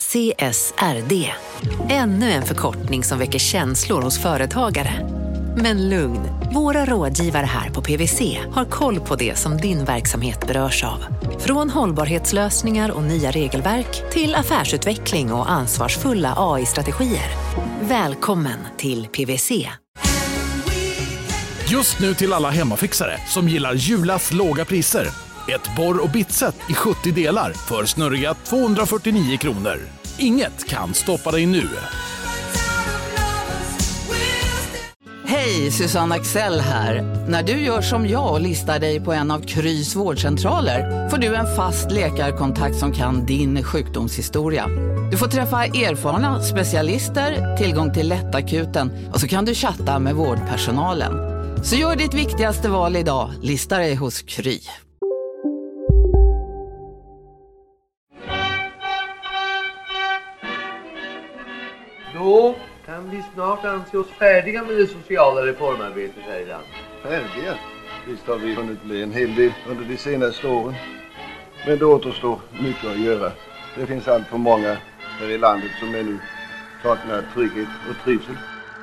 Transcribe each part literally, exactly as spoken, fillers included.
C S R D. Ännu en förkortning som väcker känslor hos företagare. Men lugn, våra rådgivare här på P W C har koll på det som din verksamhet berörs av. Från hållbarhetslösningar och nya regelverk till affärsutveckling och ansvarsfulla A I-strategier. Välkommen till P W C. Just nu till alla hemmafixare som gillar Julas låga priser. Ett borr- och bitset i sjuttio delar för snurriga tvåhundrafyrtionio kronor. Inget kan stoppa dig nu. Hej, Susanne Axel här. När du gör som jag och listar dig på en av Krys vårdcentraler får du en fast läkarkontakt som kan din sjukdomshistoria. Du får träffa erfarna specialister, tillgång till lättakuten och så kan du chatta med vårdpersonalen. Så gör ditt viktigaste val idag, lista dig hos Kry. Då kan vi snart anse oss färdiga med det sociala reformarbetet här i landet. Färdiga? Visst har vi hunnit bli en hel del under de senaste åren. Men det återstår mycket att göra. Det finns allt för många här i landet som ännu saknar trygghet och trivsel.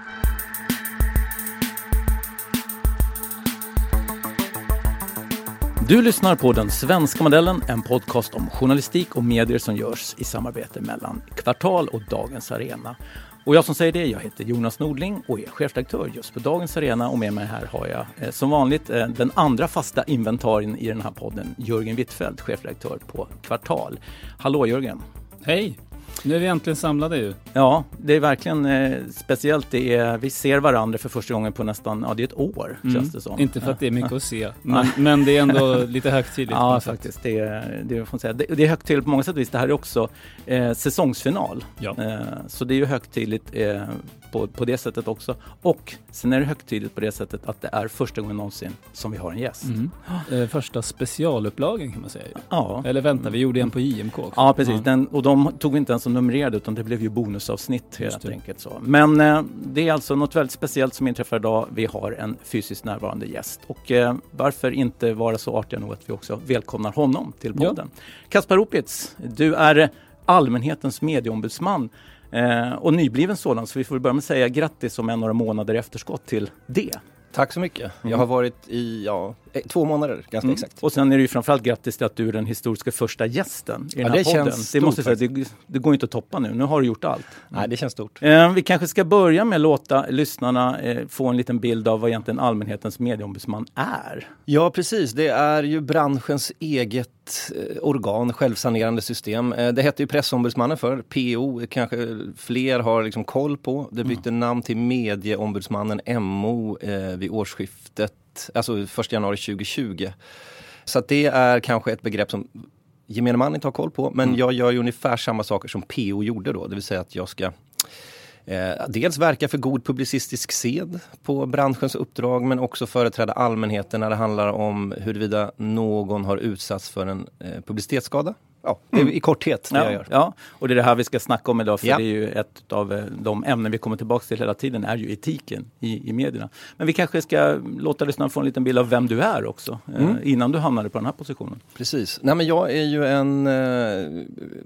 Du lyssnar på Den svenska modellen, en podcast om journalistik och medier som görs i samarbete mellan Kvartal och Dagens Arena. Och jag som säger det, jag heter Jonas Nordling och är chefredaktör just på Dagens Arena. Och med mig här har jag eh, som vanligt eh, den andra fasta inventarien i den här podden, Jörgen Wittfeldt, chefredaktör på Kvartal. Hallå Jörgen! Hej! Nu är vi äntligen samlade ju. Ja, det är verkligen eh, speciellt. Det är, vi ser varandra för första gången på nästan, ja det är ett år mm. känns det som. Inte för att det är mycket att se, men, men det är ändå lite högtidligt. Ja, faktiskt. Det är, det, får säga. Det, det är högtidligt på många sätt och vis. Det här är också eh, säsongsfinal. Ja. Eh, så det är ju högtidligt eh, på, på det sättet också. Och sen är det högtidligt på det sättet att det är första gången någonsin som vi har en gäst. Mm. Eh, första specialupplagen kan man säga. Ja. Eller vänta, vi gjorde en på J M K också. Ja, precis. Ja. Den, och de tog vi inte ens som numrerade utan det blev ju bonusavsnitt helt enkelt så. Men eh, det är alltså något väldigt speciellt som inträffar idag. Vi har en fysiskt närvarande gäst. Och eh, varför inte vara så artiga nog att vi också välkomnar honom till podden. Ja. Kaspar Opitz, du är allmänhetens medieombudsman eh, och nybliven sådan. Så vi får börja med att säga grattis om en några månader efterskott till det. Tack så mycket. Mm. Jag har varit i ja, två månader, ganska mm. exakt. Och sen är det ju framförallt grattis till att du är den historiska första gästen i ja, den här det podden. Känns det måste stort, säga, det, det går inte att toppa nu. Nu har du gjort allt. Mm. Nej, det känns stort. Eh, vi kanske ska börja med att låta lyssnarna eh, få en liten bild av vad egentligen allmänhetens medieombudsman är. Ja, precis. Det är ju branschens eget eh, organ, självsanerande system. Eh, det heter ju pressombudsmannen för P O. Kanske fler har liksom koll på. Det bytte mm. namn till medieombudsmannen M O eh, vid årsskiftet. Alltså första januari tjugohundratjugo. Så att det är kanske ett begrepp som gemene man inte har koll på. Men mm. jag gör ju ungefär samma saker som P O gjorde då. Det vill säga att jag ska eh, dels verka för god publicistisk sed på branschens uppdrag. Men också företräda allmänheten när det handlar om huruvida någon har utsatts för en eh, publicitetsskada. Ja, det är mm. i korthet det ja, jag gör. Ja, och det är det här vi ska snacka om idag för ja. det är ju ett av de ämnen vi kommer tillbaka till hela tiden är ju etiken i, i medierna. Men vi kanske ska låta lyssnarna få en liten bild av vem du är också mm. eh, innan du hamnade på den här positionen. Precis. Nej, men jag är ju en eh,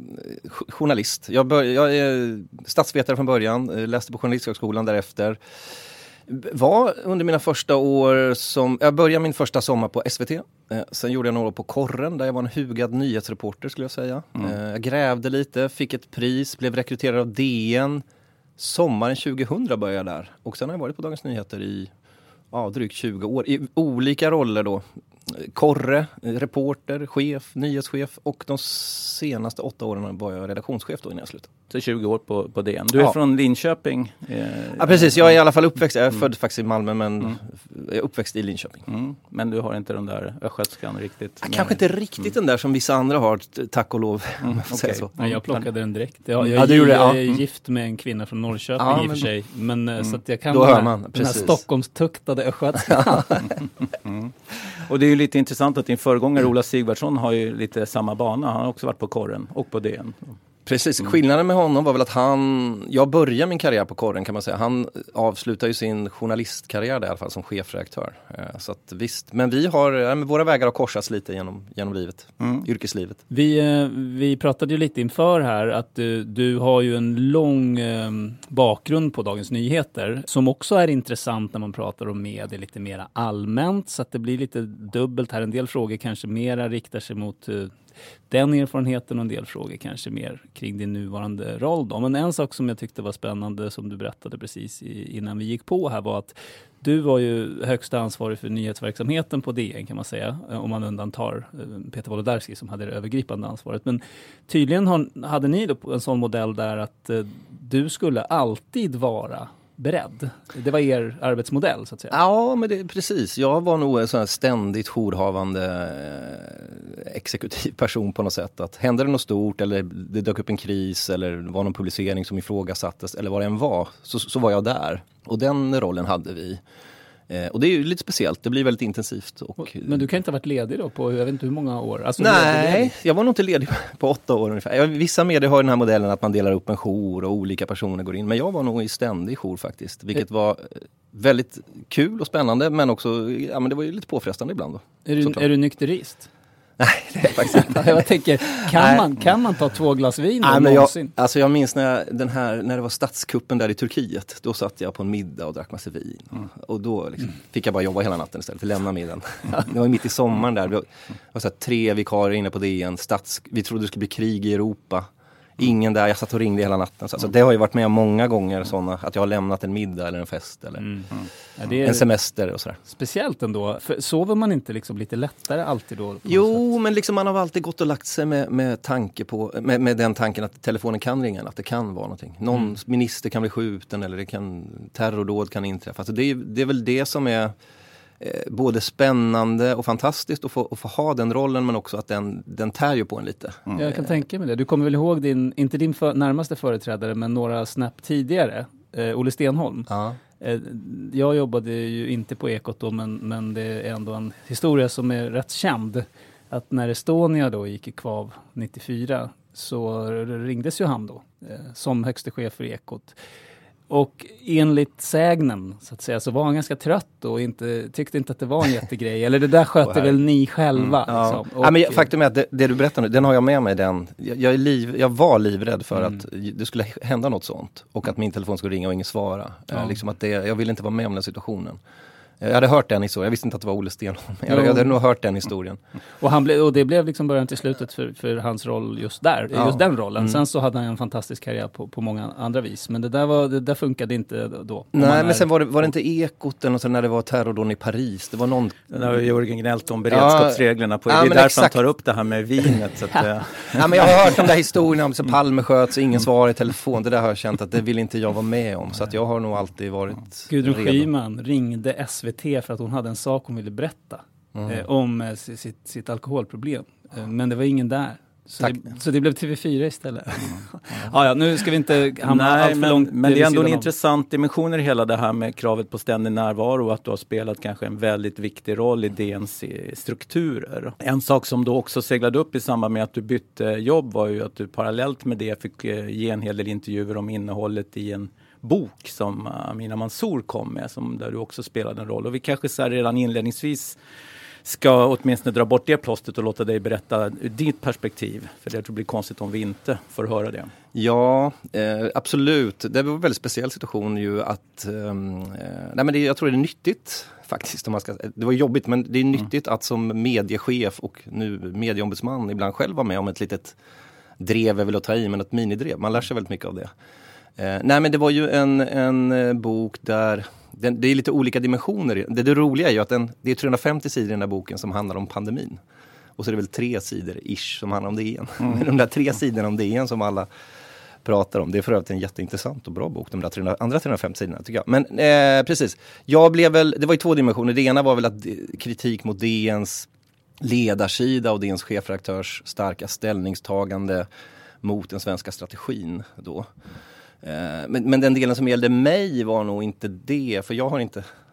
journalist. Jag, bör, jag är statsvetare från början, läste på Journalisthögskolan därefter. Var under mina första år som, jag började min första sommar på S V T. Eh, sen gjorde jag några år på Korren där jag var en hugad nyhetsreporter skulle jag säga. Mm. Eh, jag grävde lite, fick ett pris, blev rekryterad av D N. Sommaren tjugohundra började jag där. Och sen har jag varit på Dagens Nyheter i ja, drygt tjugo år. I olika roller då. Korre, reporter, chef, nyhetschef och de senaste åtta åren var jag redaktionschef då innan jag slutade. Så tjugo år på, på D N. Du är ja. från Linköping. Eh, ja precis, jag är i alla fall uppväxt, jag är mm. född faktiskt i Malmö men mm. jag är uppväxt i Linköping. Mm. Men du har inte den där östgötskan riktigt? Ja, kanske inte riktigt mm. den där som vissa andra har, tack och lov. Mm. Okay. Så. Ja, jag plockade den direkt. Jag, jag, ja, du gjorde, jag ja. är gift med en kvinna från Norrköping ja, i och för men, sig. Men mm. så att jag kan då hör den, man, den här Stockholmstuktade östgötskan. mm. Och det är ju lite intressant att din föregångare Ola Sigvardsson har ju lite samma bana. Han har också varit på Korren och på D N. Precis, skillnaden med honom var väl att han, jag började min karriär på Korren kan man säga. Han avslutade ju sin journalistkarriär där, i alla fall som chefredaktör. Så att visst, men vi har, ja, våra vägar har korsats lite genom, genom livet, mm. yrkeslivet. Vi, vi pratade ju lite inför här att du, du har ju en lång eh, bakgrund på Dagens Nyheter som också är intressant när man pratar om media lite mer allmänt, så att det blir lite dubbelt här. En del frågor kanske mera riktar sig mot eh, den erfarenheten och en del frågor kanske mer kring din nuvarande roll då. Men en sak som jag tyckte var spännande som du berättade precis i, innan vi gick på här var att du var ju högsta ansvarig för nyhetsverksamheten på D N kan man säga, om man undantar Peter Wolodarski som hade det övergripande ansvaret. Men tydligen har, hade ni då en sån modell där att eh, du skulle alltid vara beredd. Det var er arbetsmodell så att säga. Ja, men det precis. Jag var nog en sån här ständigt jourhavande eh, exekutiv person på något sätt. Att hände det något stort eller det dök upp en kris eller var någon publicering som ifrågasattes eller vad det än var, så, så var jag där. Och den rollen hade vi. Eh, och det är ju lite speciellt. Det blir väldigt intensivt. Och, men du kan inte ha varit ledig då på jag vet inte hur många år? Alltså, nej, jag var nog inte ledig på åtta år ungefär. Vissa medier har den här modellen att man delar upp en jour och olika personer går in. Men jag var nog i ständig jour faktiskt. Vilket var väldigt kul och spännande, men också, ja men det var ju lite påfrestande ibland då. Är du, är du nykterist? Nej, det är faktiskt inte. Jag tänker, kan man, kan man ta två glas vin Nej, men jag, alltså jag minns när, jag, den här, när det var statskuppen där i Turkiet. Då satt jag på en middag och drack massa vin. Mm. Och då liksom, fick jag bara jobba hela natten istället för att lämna middagen. Det var mitt i sommaren där. Det var, det var så här, tre vikarier inne på D N. Stats, vi trodde det skulle bli krig i Europa. Ingen där, jag satt och ringde hela natten. Så alltså, det har ju varit med många gånger sådana, att jag har lämnat en middag eller en fest eller mm. Mm. Ja, det är en semester och sådär. Speciellt ändå, för sover man inte liksom lite lättare alltid då? Jo, sätt? Men liksom man har alltid gått och lagt sig med, med, tanke på, med, med den tanken att telefonen kan ringa, att det kan vara någonting. Någon mm. minister kan bli skjuten eller det kan, terrordåd kan inträffa. Alltså det, är, det är väl det som är både spännande och fantastiskt att få, att få ha den rollen, men också att den, den tär ju på en lite. Mm. Jag kan tänka mig det. Du kommer väl ihåg din, inte din för, närmaste företrädare, men några snäpp tidigare, eh, Olle Stenholm. Ja. Eh, jag jobbade ju inte på Ekot då, men, men det är ändå en historia som är rätt känd. Att när Estonia då gick i kvav nittiofyra så ringdes ju han då eh, som högste chef för Ekot. Och enligt sägnen så att säga så var han ganska trött och inte, tyckte inte att det var en jättegrej. Eller det där sköter väl ni själva. Mm, ja. Liksom. Och, ja, men faktum är att det, det du berättar nu, den har jag med mig. Den. Jag, jag, är liv, jag var livrädd för mm. att det skulle hända något sånt. Och att min telefon skulle ringa och ingen svara. Ja. Eh, liksom att det, jag ville inte vara med om den situationen. Jag hade hört den historien. Jag visste inte att det var Olle Stenholm. Jag, jag hade nog hört den historien. Och, han ble, och det blev liksom början till slutet för, för hans roll just där. Ja. Just den rollen. Mm. Sen så hade han en fantastisk karriär på, på många andra vis. Men det där, var, det där funkade inte då. Nej, men är... sen var det, var det inte Ekot eller när det var terrordåd i Paris. Det var någon... Det var Jörgen gnällt om beredskapsreglerna. På. Ja, det är därför exakt. Han tar upp det här med vinet. Så att, ja. Ja, men jag har hört de där historierna om så Palme sköts och ingen svarar i telefon. Det där har jag känt att det vill inte jag vara med om. Så att jag har nog alltid varit Gudrun Schyman ringde S V T för att hon hade en sak hon ville berätta mm. eh, om eh, sitt, sitt alkoholproblem. Eh, men det var ingen där. Så det, så det blev T V fyra istället. Mm. ja, ja, nu ska vi inte hamna Nej, allt för men, långt. Men det är ändå en intressant dimension i hela det här med kravet på ständig närvaro och att du har spelat kanske en väldigt viktig roll i D N:s strukturer. En sak som då också seglade upp i samband med att du bytte jobb var ju att du parallellt med det fick ge en hel del intervjuer om innehållet i en bok som Amina Mansour kom med, som där du också spelade en roll. Och vi kanske så här redan inledningsvis ska åtminstone dra bort det plåstret och låta dig berätta ur ditt perspektiv. För det tror det blir konstigt om vi inte får höra det. Ja, eh, absolut. Det var en väldigt speciell situation ju att... Eh, nej men det, jag tror det är nyttigt faktiskt. Om man ska, det var jobbigt, men det är nyttigt mm. att som mediechef och nu medieombudsman ibland själv vara med om ett litet drev, jag vill ta i, men ett minidrev. Man lär sig väldigt mycket av det. Eh, nej men det var ju en, en bok där den, det är lite olika dimensioner. Det, det roliga är ju att den, det är trehundrafemtio sidor i den här boken som handlar om pandemin. Och så är det väl tre sidor ish som handlar om D N. Mm. Men de där tre sidorna om D N som alla pratar om, det är för övrigt en jätteintressant och bra bok, de där trehundra, andra trehundrafemtio sidorna tycker jag. Men eh, precis, jag blev väl, det var ju två dimensioner. Det ena var väl att kritik mot D N:s ledarsida och D N:s chefredaktörs starka ställningstagande mot den svenska strategin då. Men, men den delen som gällde mig var nog inte det, för jag har inte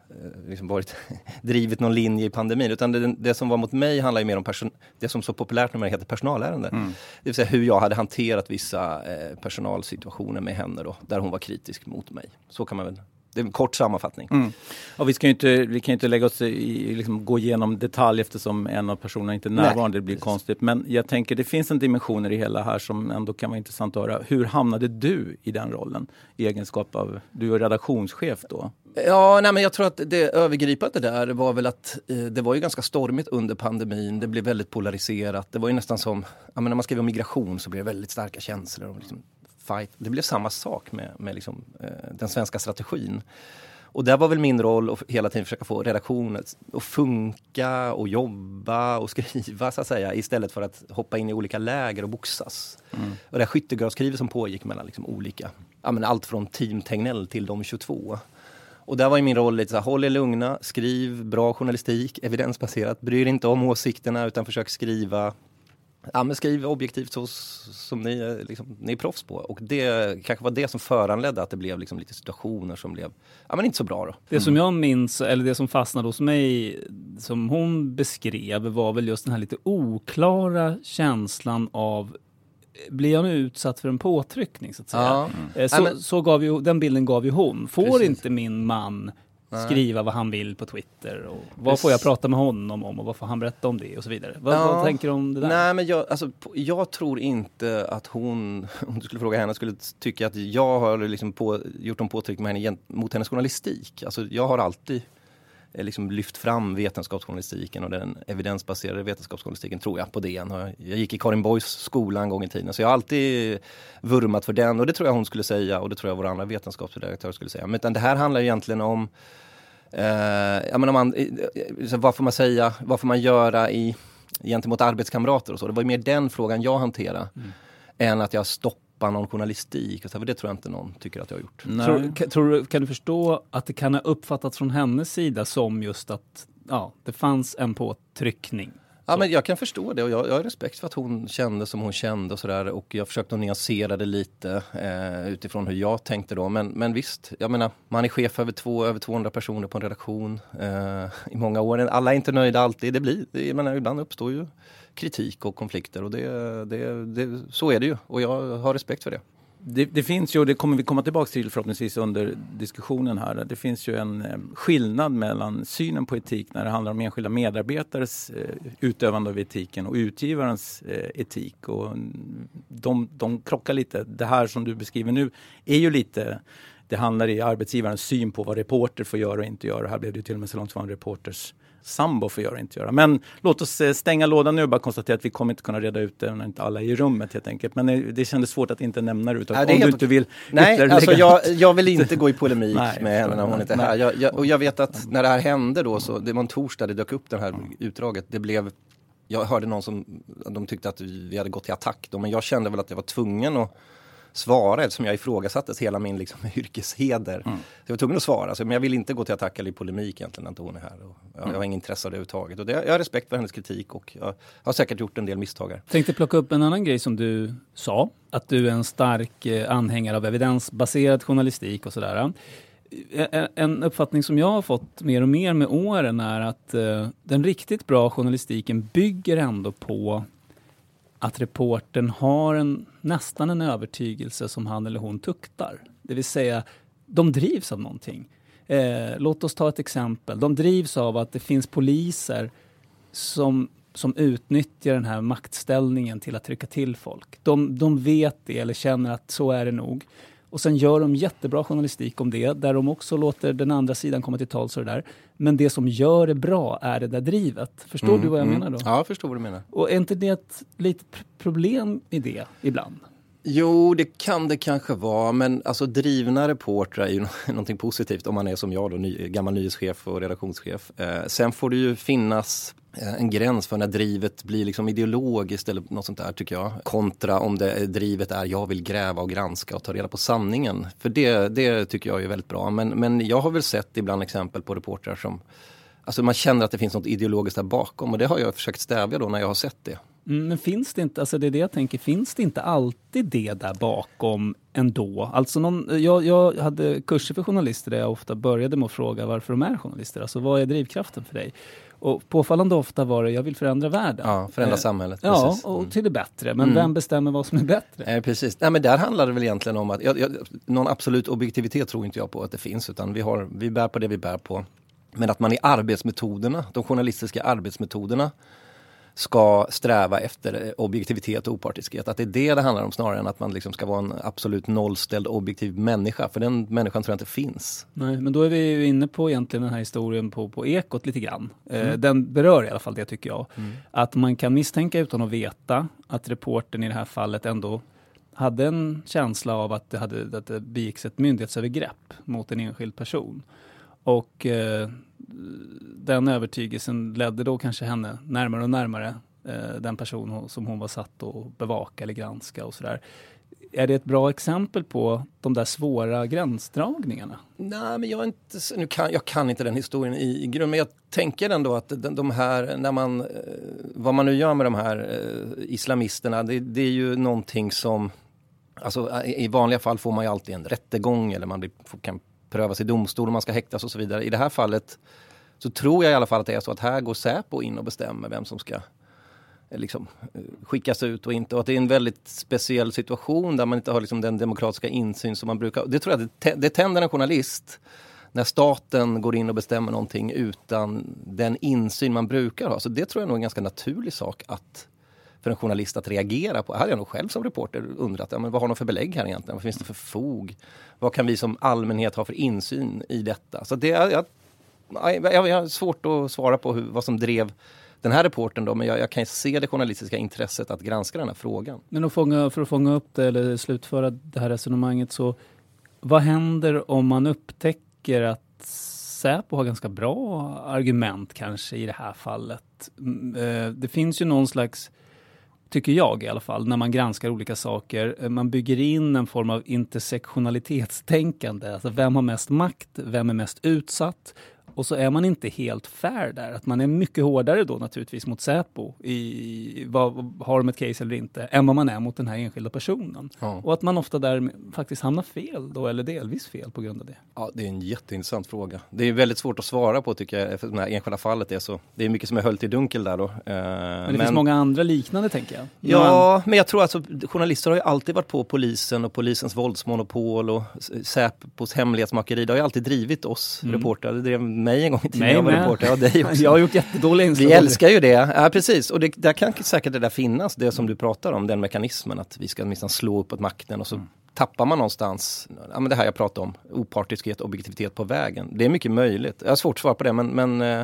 eh, liksom varit drivit någon linje i pandemin. Utan det, det som var mot mig handlar ju mer om person, det som så populärt numera heter personalärende. Mm. Det vill säga hur jag hade hanterat vissa eh, personalsituationer med henne då, där hon var kritisk mot mig. Så kan man väl... Det är en kort sammanfattning. Mm. Och vi, ska ju inte, vi kan ju inte lägga oss i, liksom, gå igenom detalj eftersom en av personerna inte är närvarande. Nej, det blir precis. Konstigt. Men jag tänker det finns en dimensioner i hela här som ändå kan vara intressant att höra. Hur hamnade du i den rollen? I egenskap av, du är redaktionschef då? Ja, nej, men jag tror att det övergripande där var väl att eh, det var ju ganska stormigt under pandemin. Det blev väldigt polariserat. Det var ju nästan som, ja, men när man skriver om migration så blev det väldigt starka känslor. Och liksom, fight. Det blev samma sak med, med liksom, eh, den svenska strategin. Och där var väl min roll att hela tiden försöka få redaktionen att funka och jobba och skriva så att säga, istället för att hoppa in i olika läger och boxas. Mm. Och det här skyttegravskrivet som pågick mellan liksom olika, ja, men allt från Team Tegnell till de tjugotvå. Och där var ju min roll lite så här, håll er lugna, skriv bra journalistik, evidensbaserat, bryr inte om åsikterna utan försök skriva. Ja, men skriv objektivt så som ni, liksom, ni är proffs på. Och det kanske var det som föranledde att det blev liksom lite situationer som blev, ja, men inte så bra då. Det mm. som jag minns, eller det som fastnade hos mig som hon beskrev var väl just den här lite oklara känslan av, blir jag nu utsatt för en påtryckning så att säga. Ja. Mm. Så, ja, men... så gav ju, den bilden gav ju hon. Får Precis. Inte min man skriva vad han vill på Twitter och vad Precis. Får jag prata med honom om och vad får han berätta om det och så vidare. Vad, ja. vad tänker du om det där? Nej, men jag, alltså, jag tror inte att hon, om du skulle fråga henne, skulle tycka att jag har liksom på, gjort en påtryckning med henne mot hennes journalistik. Alltså, jag har alltid liksom lyft fram vetenskapsjournalistiken och den evidensbaserade vetenskapsjournalistiken, tror jag, på D N. Jag gick i Karin Boys skola en gång i tiden, så jag har alltid vurmat för den, och det tror jag hon skulle säga, och det tror jag våra andra vetenskapsredaktörer skulle säga. Men det här handlar egentligen om eh, jag menar man, vad får man säga, vad får man göra i, gentemot arbetskamrater och så. Det var ju mer den frågan jag hanterade mm. än att jag stoppade någon journalistik. Och så, det tror jag inte någon tycker att jag har gjort. Tror, kan, tror, kan du förstå att det kan ha uppfattats från hennes sida som just att ja, det fanns en påtryckning? Ja, men jag kan förstå det, och jag, jag har respekt för att hon kände som hon kände och sådär, och jag försökte att nyansera det lite eh, utifrån hur jag tänkte då, men, men visst, jag menar, man är chef över, två, över tvåhundra personer på en redaktion eh, i många år, alla är inte nöjda alltid, det blir, det, jag menar, ibland uppstår ju kritik och konflikter, och det, det, det, så är det ju, och jag har respekt för det. Det, det finns ju, och det kommer vi komma tillbaka till förhoppningsvis under diskussionen här, det finns ju en eh, skillnad mellan synen på etik när det handlar om enskilda medarbetares eh, utövande av etiken och utgivarens eh, etik, och de, de krockar lite. Det här som du beskriver nu är ju lite, det handlar i arbetsgivarens syn på vad reporter får göra och inte göra. Här blev det ju till och med så långt som en reporters sambo får göra och inte göra. Men låt oss stänga lådan nu och bara konstatera att vi kommer inte kunna reda ut det när inte alla är i rummet helt enkelt. Men det kändes svårt att inte nämna det. Utan nej, det om helt... du inte vill... Nej, alltså jag, jag vill inte gå i polemik nej, med henne när hon inte är här. Jag, jag, och jag vet att när det här hände då, så det var en torsdag det dök upp det här utdraget. Det blev... Jag hörde någon som... De tyckte att vi hade gått till attack då, men jag kände väl att jag var tvungen att svara, eftersom jag ifrågasattes hela min liksom, yrkesheder. Mm. Så jag var tvungen att svara, så, men jag vill inte gå till attack eller i polemik egentligen när inte hon är här. Och jag, mm. jag har ingen intresse av det överhuvudtaget. Och det, jag har respekt för hennes kritik, och jag har säkert gjort en del misstagar. Tänkte plocka upp en annan grej som du sa, att du är en stark eh, anhängare av evidensbaserad journalistik och sådär. En, en uppfattning som jag har fått mer och mer med åren är att eh, den riktigt bra journalistiken bygger ändå på att reportern har en, nästan en övertygelse som han eller hon tuktar. Det vill säga, de drivs av någonting. Eh, låt oss ta ett exempel. De drivs av att det finns poliser som, som utnyttjar den här maktställningen till att trycka till folk. De, de vet det eller känner att så är det nog. Och sen gör de jättebra journalistik om det, där de också låter den andra sidan komma till tal så där. Men det som gör det bra är det där drivet. Förstår mm, du vad jag mm. menar då? Ja, jag förstår vad du menar. Och är inte det ett litet problem i det ibland? Jo, det kan det kanske vara, men alltså drivna reportrar är ju någonting positivt om man är som jag då, ny, gammal nyhetschef och redaktionschef. Eh, sen får det ju finnas en gräns för när drivet blir liksom ideologiskt eller något sånt där, tycker jag. Kontra om det drivet är jag vill gräva och granska och ta reda på sanningen. För det, det tycker jag är väldigt bra. Men, men jag har väl sett ibland exempel på reportrar som, alltså man känner att det finns något ideologiskt där bakom, och det har jag försökt stävja då när jag har sett det. Mm, men finns det inte, alltså det är det jag tänker, finns det inte alltid det där bakom ändå? Alltså någon, jag, jag hade kurser för journalister där jag ofta började med att fråga varför de är journalister. Alltså vad är drivkraften för dig? Och påfallande ofta var det, jag vill förändra världen. Ja, förändra eh, samhället. Ja, precis. och till det bättre. Men mm. vem bestämmer vad som är bättre? Eh, precis. Nej, men där handlar det väl egentligen om att, jag, jag, någon absolut objektivitet tror inte jag på att det finns, utan vi, har, vi bär på det vi bär på. Men att man i arbetsmetoderna, de journalistiska arbetsmetoderna, ska sträva efter objektivitet och opartiskhet. Att det är det det handlar om snarare än att man liksom ska vara en absolut nollställd objektiv människa. För den människan tror jag inte finns. Nej, men då är vi ju inne på egentligen den här historien på, på Ekot lite grann. Mm. Eh, den berör i alla fall det tycker jag. Mm. Att man kan misstänka utan att veta att reportern i det här fallet ändå hade en känsla av att det, hade, att det begicks ett myndighetsövergrepp mot en enskild person. Och eh, den övertygelsen ledde då kanske henne närmare och närmare eh, den person som hon var satt att bevaka eller granska och sådär. Är det ett bra exempel på de där svåra gränsdragningarna? Nej, men jag, är inte, nu kan, jag kan inte den historien i, i grund, men jag tänker ändå att de, de här, när man, vad man nu gör med de här eh, islamisterna, det, det är ju någonting som, alltså i vanliga fall får man ju alltid en rättegång eller man blir, kan prövas i domstol och man ska häktas och så vidare. I det här fallet så tror jag i alla fall att det är så att här går Säpo in och bestämmer vem som ska liksom skickas ut och inte. Och att det är en väldigt speciell situation där man inte har liksom den demokratiska insyn som man brukar. Det tror jag det, det tänder en journalist när staten går in och bestämmer någonting utan den insyn man brukar ha. Så det tror jag är nog en ganska naturlig sak att för en journalist att reagera på. Här hade jag nog själv som reporter undrat, ja, men vad har de för belägg här egentligen? Vad finns det för fog? Vad kan vi som allmänhet ha för insyn i detta? Så det är, jag, jag, jag har svårt att svara på hur, vad som drev den här reportern då, men jag, jag kan se det journalistiska intresset att granska den här frågan. Men att fånga, för att fånga upp det eller slutföra det här resonemanget, så vad händer om man upptäcker att Säpo har ganska bra argument kanske i det här fallet? Det finns ju någon slags, tycker jag i alla fall, när man granskar olika saker, man bygger in en form av intersektionalitetstänkande. Alltså vem har mest makt, vem är mest utsatt? Och så är man inte helt fair där. Att man är mycket hårdare då naturligtvis mot Säpo i vad, har de ett case eller inte, än vad man är mot den här enskilda personen. Ja. Och att man ofta där faktiskt hamnar fel då, eller delvis fel på grund av det. Ja, det är en jätteintressant fråga. Det är väldigt svårt att svara på tycker jag, för det här enskilda fallet är så. Det är mycket som är höllt i dunkel där då. Men det men, finns många andra liknande tänker jag. Ja, man... men jag tror alltså journalister har ju alltid varit på polisen och polisens våldsmonopol och Säpos hemlighetsmakeri. Det har ju alltid drivit oss mm. reportrar. Det drev mig en gång i tiden. Jag var reporter av dig också. Jag har gjort jättedåliga inslag. Vi älskar ju det. Ja, precis. Och det, där kan säkert det där finnas, det som du pratar om, den mekanismen att vi ska minst slå upp åt makten och så mm. tappar man någonstans, ja men det här jag pratar om, opartiskhet, objektivitet på vägen. Det är mycket möjligt. Jag har svårt att svara på det, men, men eh,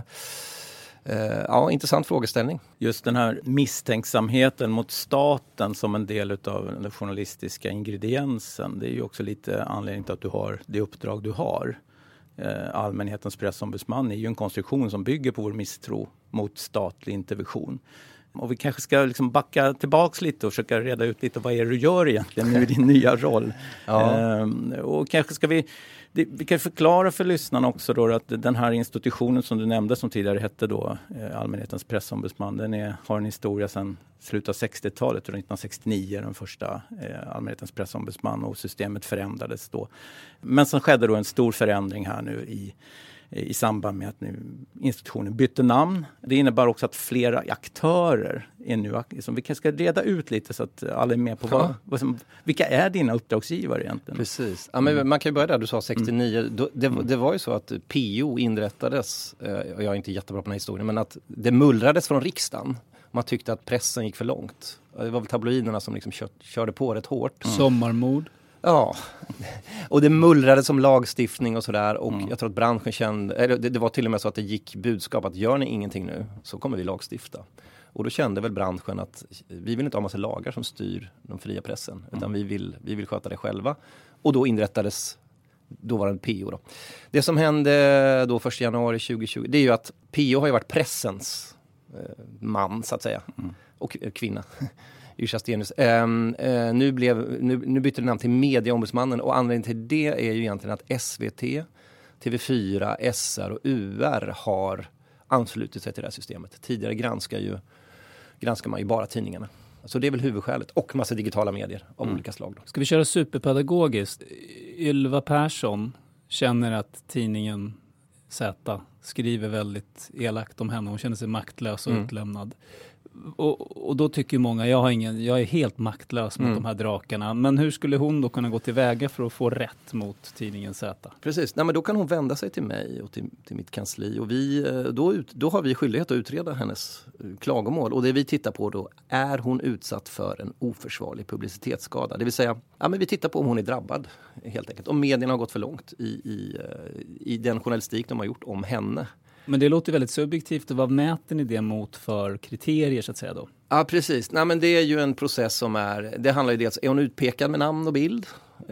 eh, ja, intressant frågeställning. Just den här misstänksamheten mot staten som en del av den journalistiska ingrediensen, det är ju också lite anledning till att du har det uppdrag du har. Allmänhetens pressombudsman är ju en konstruktion som bygger på vår misstro mot statlig intervention. Och vi kanske ska liksom backa tillbaks lite och försöka reda ut lite vad är det du gör egentligen nu i din nya roll. Ja. Ehm, och kanske ska vi, det, vi kan förklara för lyssnarna också då att den här institutionen som du nämnde som tidigare hette då eh, Allmänhetens pressombudsman, den är, har en historia sedan slutet av sextiotalet och nittonhundrasextionio den första eh, Allmänhetens pressombudsman och systemet förändrades då. Men sen skedde då en stor förändring här nu i i samband med att nu institutionen bytte namn. Det innebär också att flera aktörer är nu, som vi kanske ska reda ut lite så att alla är med på vad, vad som, vilka är dina uppdragsgivare egentligen? Precis. Ja, men man kan ju börja där, du sa sextionio. Mm. Då, det, det var ju så att P O inrättades, och jag är inte jättebra på den här historien, men att det mullrades från riksdagen. Man tyckte att pressen gick för långt. Det var väl tabloiderna som liksom kör, körde på rätt hårt. Mm. Sommarmord. Ja, och det mullrade som lagstiftning och sådär och mm. jag tror att branschen kände, eller det, det var till och med så att det gick budskap att gör ni ingenting nu så kommer vi lagstifta. Och då kände väl branschen att vi vill inte ha massa lagar som styr den fria pressen mm. utan vi vill, vi vill sköta det själva. Och då inrättades dåvarande P O då. Det som hände då första januari tjugohundratjugo, det är ju att P O har ju varit pressens eh, man så att säga mm. och eh, kvinna. Um, uh, nu, blev, nu, nu bytte det namn till Medieombudsmannen och anledningen till det är ju egentligen att S V T, T V fyra, S R och U R har anslutit sig till det här systemet. Tidigare granskar ju, granskar man ju bara tidningarna. Så det är väl huvudskälet. Och massa digitala medier av mm. olika slag. Då. Ska vi köra superpedagogiskt? Ylva Persson känner att tidningen Z skriver väldigt elakt om henne. Hon känner sig maktlös och mm. utlämnad. Och, och då tycker många, jag, har ingen, jag är helt maktlös mot mm. de här drakarna. Men hur skulle hon då kunna gå tillväga för att få rätt mot tidningen Z? Precis, nej, men då kan hon vända sig till mig och till, till mitt kansli. Och vi, då, ut, då har vi skyldighet att utreda hennes klagomål. Och det vi tittar på då, är hon utsatt för en oförsvarlig publicitetsskada? Det vill säga, ja, men vi tittar på om hon är drabbad helt enkelt. Om medierna har gått för långt i, i, i den journalistik de har gjort om henne. Men det låter väldigt subjektivt. Vad mäter ni det mot för kriterier så att säga då? Ja, precis. Nej, men det är ju en process som är... Det handlar ju dels, är hon utpekad med namn och bild?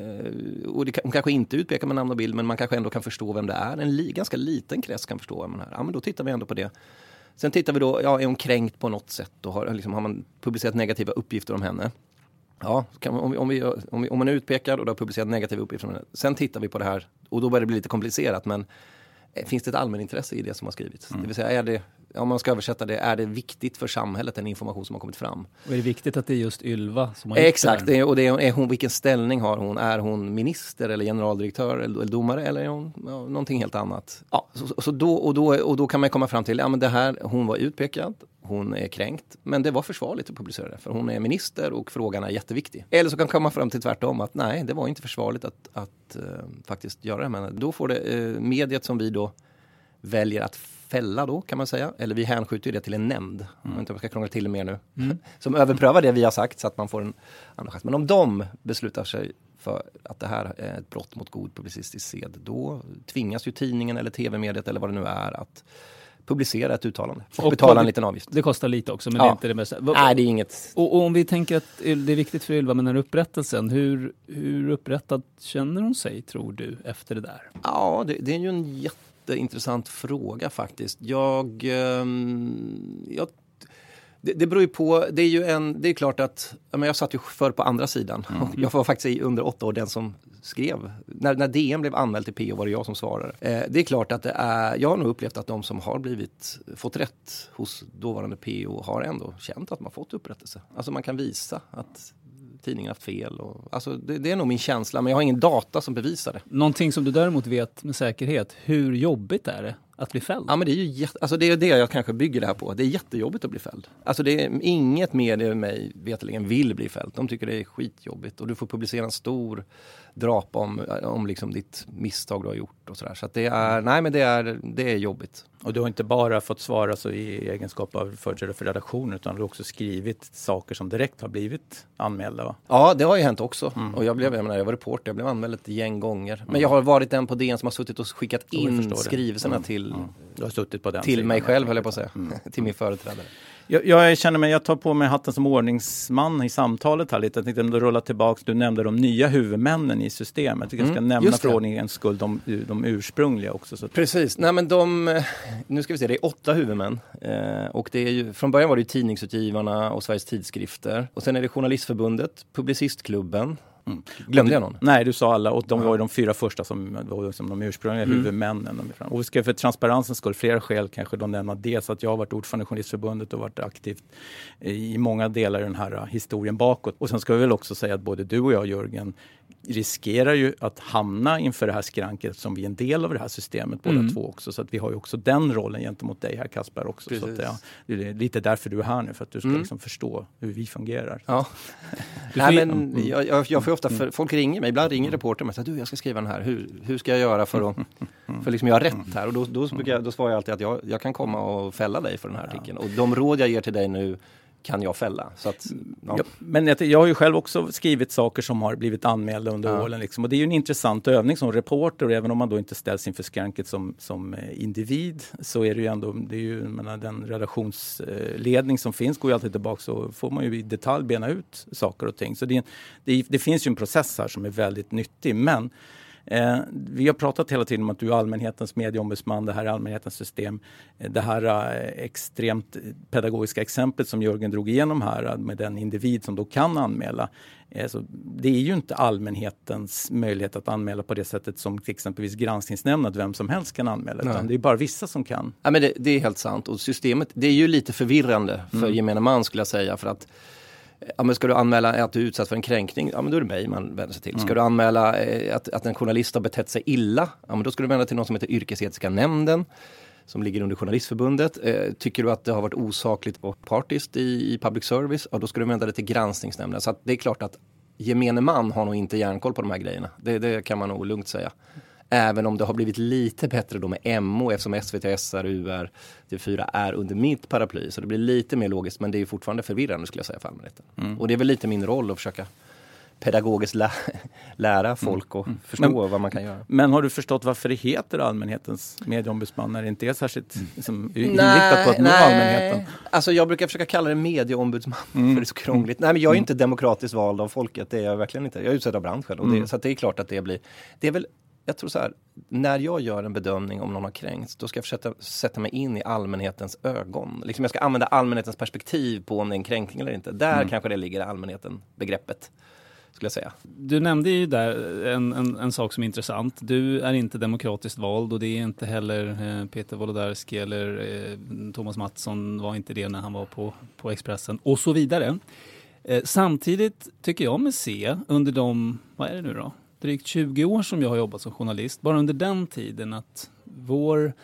Eh, och det, hon kanske inte är utpekad med namn och bild, men man kanske ändå kan förstå vem det är. En li, ganska liten krets kan förstå vem man är. Ja, men då tittar vi ändå på det. Sen tittar vi då, ja, är hon kränkt på något sätt? Då har, liksom, har man publicerat negativa uppgifter om henne? Ja, kan, om, vi, om, vi, om, vi, om man är utpekad och då har publicerat negativa uppgifter om henne. Sen tittar vi på det här, och då börjar det bli lite komplicerat, men finns det ett allmänintresse i det som har skrivits? Mm. Det vill säga, är det, om man ska översätta det, är det viktigt för samhället, den information som har kommit fram? Och är det viktigt att det är just Ylva som har Exakt, det, och det är, är hon, vilken ställning har hon? Är hon minister eller generaldirektör eller, eller domare, eller är hon ja, någonting helt annat? Ja, så, så då, och, då, och då kan man komma fram till, ja men det här, hon var utpekad, hon är kränkt, men det var försvarligt att publicera det, för hon är minister och frågan är jätteviktig. Eller så kan man komma fram till tvärtom, att nej, det var inte försvarligt att, att uh, faktiskt göra det, men då får det uh, mediet som vi då väljer att fälla då, kan man säga, eller vi hänskjuter det till en nämnd, mm. jag vet inte om jag ska krångla till det mer nu, mm. som överprövar det vi har sagt så att man får en annan chans. Men om de beslutar sig för att det här är ett brott mot god publicistisk sed, då tvingas ju tidningen eller tv-mediet eller vad det nu är att publicera ett uttalande och, och betala en liten avgift. Det kostar lite också, men ja. det är inte det mesta. Nej, det är inget. Och, och om vi tänker att det är viktigt för Ylva med den här upprättelsen, hur, hur upprättad känner hon sig, tror du, efter det där? Ja, det, det är ju en jätteintressant fråga faktiskt. Jag... Um, jag Det, det beror ju på, det är ju en, det är klart att, men jag satt ju för på andra sidan. Mm. Jag var faktiskt under åtta år den som skrev. När, när D N blev anmäld till P O var det jag som svarade. Eh, det är klart att det är, jag har nog upplevt att de som har blivit, fått rätt hos dåvarande P O har ändå känt att man fått upprättelse. Alltså man kan visa att tidningen har haft fel. Och, alltså det, det är nog min känsla, men jag har ingen data som bevisar det. Någonting som du däremot vet med säkerhet, hur jobbigt är det att bli fälld? Ja, men det är ju jätte, alltså det är det jag kanske bygger det här på. Det är jättejobbigt att bli fälld. Alltså det är inget mer än mig vetligen vill bli fälld. De tycker det är skitjobbigt och du får publicera en stor drap om, om liksom ditt misstag du har gjort och sådär. Så att det är, nej men det är, det är jobbigt. Och du har inte bara fått svara så i egenskap av företrädare för redaktionen, utan du har också skrivit saker som direkt har blivit anmälda, va? Ja, det har ju hänt också. Mm. Och jag blev, jag menar, jag var reporter, jag blev anmäld ett gäng gånger. Men mm. jag har varit den på D N som har suttit och skickat in skrivelserna mm. till, mm. Du har suttit på den till mig själv, höll jag på att säga. Mm. till min företrädare. Jag, jag känner mig, jag tar på mig hatten som ordningsman i samtalet här lite. Jag tänkte rulla tillbaka, du nämnde de nya huvudmännen i systemet. Jag ska mm, nämna för ordningens skull de, de ursprungliga också. Så. Precis, nej men de, nu ska vi se, det är åtta huvudmän. Eh, och det är ju, från början var det ju Tidningsutgivarna och Sveriges Tidskrifter. Och sen är det Journalistförbundet, Publicistklubben. Mm. Glömde jag någon? Nej, du sa alla, och de var ju de fyra första som var liksom de ursprungliga mm. huvudmännen. Och vi ska för transparensens skull, flera skäl kanske de nämna det, så att jag har varit ordförande i Journalistförbundet och varit aktivt i många delar i den här historien bakåt. Och sen ska vi väl också säga att både du och jag, Jörgen, riskerar ju att hamna inför det här skranket som vi är en del av det här systemet, båda mm. två också. Så att vi har ju också den rollen gentemot dig här, Kasper, också. Precis. Så att, ja, det är lite därför du är här nu, för att du ska mm. liksom förstå hur vi fungerar. Ja. Nej, men mm. jag, jag, jag får ofta, för, folk ringer mig, ibland ringer reporter och säger, du, jag ska skriva den här, hur, hur ska jag göra för att för liksom jag har rätt här? Och då, då, jag, då svarar jag alltid att jag, jag kan komma och fälla dig för den här artikeln. Och de råd jag ger till dig nu kan jag fälla. Så att, ja. Ja, men jag, jag har ju själv också skrivit saker som har blivit anmälda under ja. åren. Liksom. Och det är ju en intressant övning som reporter. Och även om man då inte ställs inför skranket som, som individ, så är det ju ändå, det är ju, menar, den redaktionsledning som finns går ju alltid tillbaka, så får man ju i detalj bena ut saker och ting. Så det, det, det finns ju en process här som är väldigt nyttig. Men Eh, vi har pratat hela tiden om att du är allmänhetens medieombudsman, det här är allmänhetens system. Eh, det här eh, extremt pedagogiska exemplet som Jörgen drog igenom här med den individ som då kan anmäla. Eh, så det är ju inte allmänhetens möjlighet att anmäla på det sättet som till exempelvis granskningsnämnden, att vem som helst kan anmäla. Utan det är bara vissa som kan. Ja, men det, det är helt sant. Och systemet, det är ju lite förvirrande för mm. gemene man skulle jag säga. För att ja, men ska du anmäla att du är utsatt för en kränkning, ja men då är det mig man vänder sig till. Ska mm. du anmäla eh, att, att en journalist har betett sig illa, ja men då ska du vända till någon som heter yrkesetiska nämnden som ligger under Journalistförbundet. Eh, tycker du att det har varit osakligt och partiskt i, i public service, ja då ska du vända dig till granskningsnämnden. Så att det är klart att gemene man har nog inte järnkoll på de här grejerna. Det, det kan man nog lugnt säga. Även om det har blivit lite bättre då med M O eftersom S V T, S R, U R, T V fyra är under mitt paraply. Så det blir lite mer logiskt, men det är fortfarande förvirrande skulle jag säga för allmänheten. Mm. Och det är väl lite min roll att försöka pedagogiskt lä- lära folk och mm. förstå men, vad man kan göra. Men har du förstått varför det heter allmänhetens medieombudsman när det inte är särskilt liksom, inriktat på att nå allmänheten? Alltså jag brukar försöka kalla det medieombudsman mm. för det är så krångligt. Nej, men jag är inte demokratiskt vald av folket, det är jag verkligen inte. Jag är utsedd av branschen och det, mm. så att det är klart att det blir, det är väl jag tror så här, när jag gör en bedömning om någon har kränkts, då ska jag försöka sätta mig in i allmänhetens ögon. Liksom jag ska använda allmänhetens perspektiv på om det är en kränkning eller inte. Där mm. kanske det ligger allmänheten, begreppet, skulle jag säga. Du nämnde ju där en, en, en sak som är intressant. Du är inte demokratiskt vald och det är inte heller eh, Peter Wolodarski eller eh, Thomas Mattsson var inte det när han var på, på Expressen och så vidare. Eh, samtidigt tycker jag med se under de, vad är det nu då? Drygt tjugo år som jag har jobbat som journalist, bara under den tiden att vår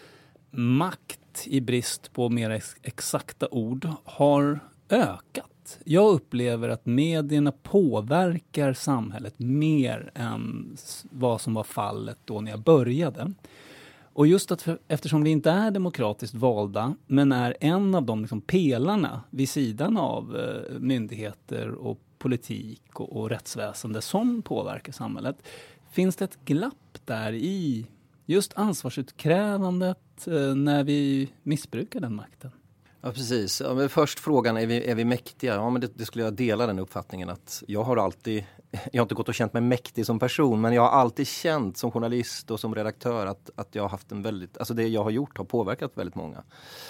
makt i brist på mer ex- exakta ord har ökat. Jag upplever att medierna påverkar samhället mer än vad som var fallet då när jag började. Och just att för, eftersom vi inte är demokratiskt valda men är en av de liksom pelarna vid sidan av eh, myndigheter och politik och, och rättsväsende som påverkar samhället, finns det ett glapp där i just ansvarsutkrävandet eh, när vi missbrukar den makten? Ja, precis. Ja, men först frågan, är vi, är vi mäktiga? Ja, men det, det skulle jag dela den uppfattningen att jag har alltid, jag har inte gått och känt mig mäktig som person, men jag har alltid känt som journalist och som redaktör att, att jag har haft en väldigt, alltså det jag har gjort har påverkat väldigt många.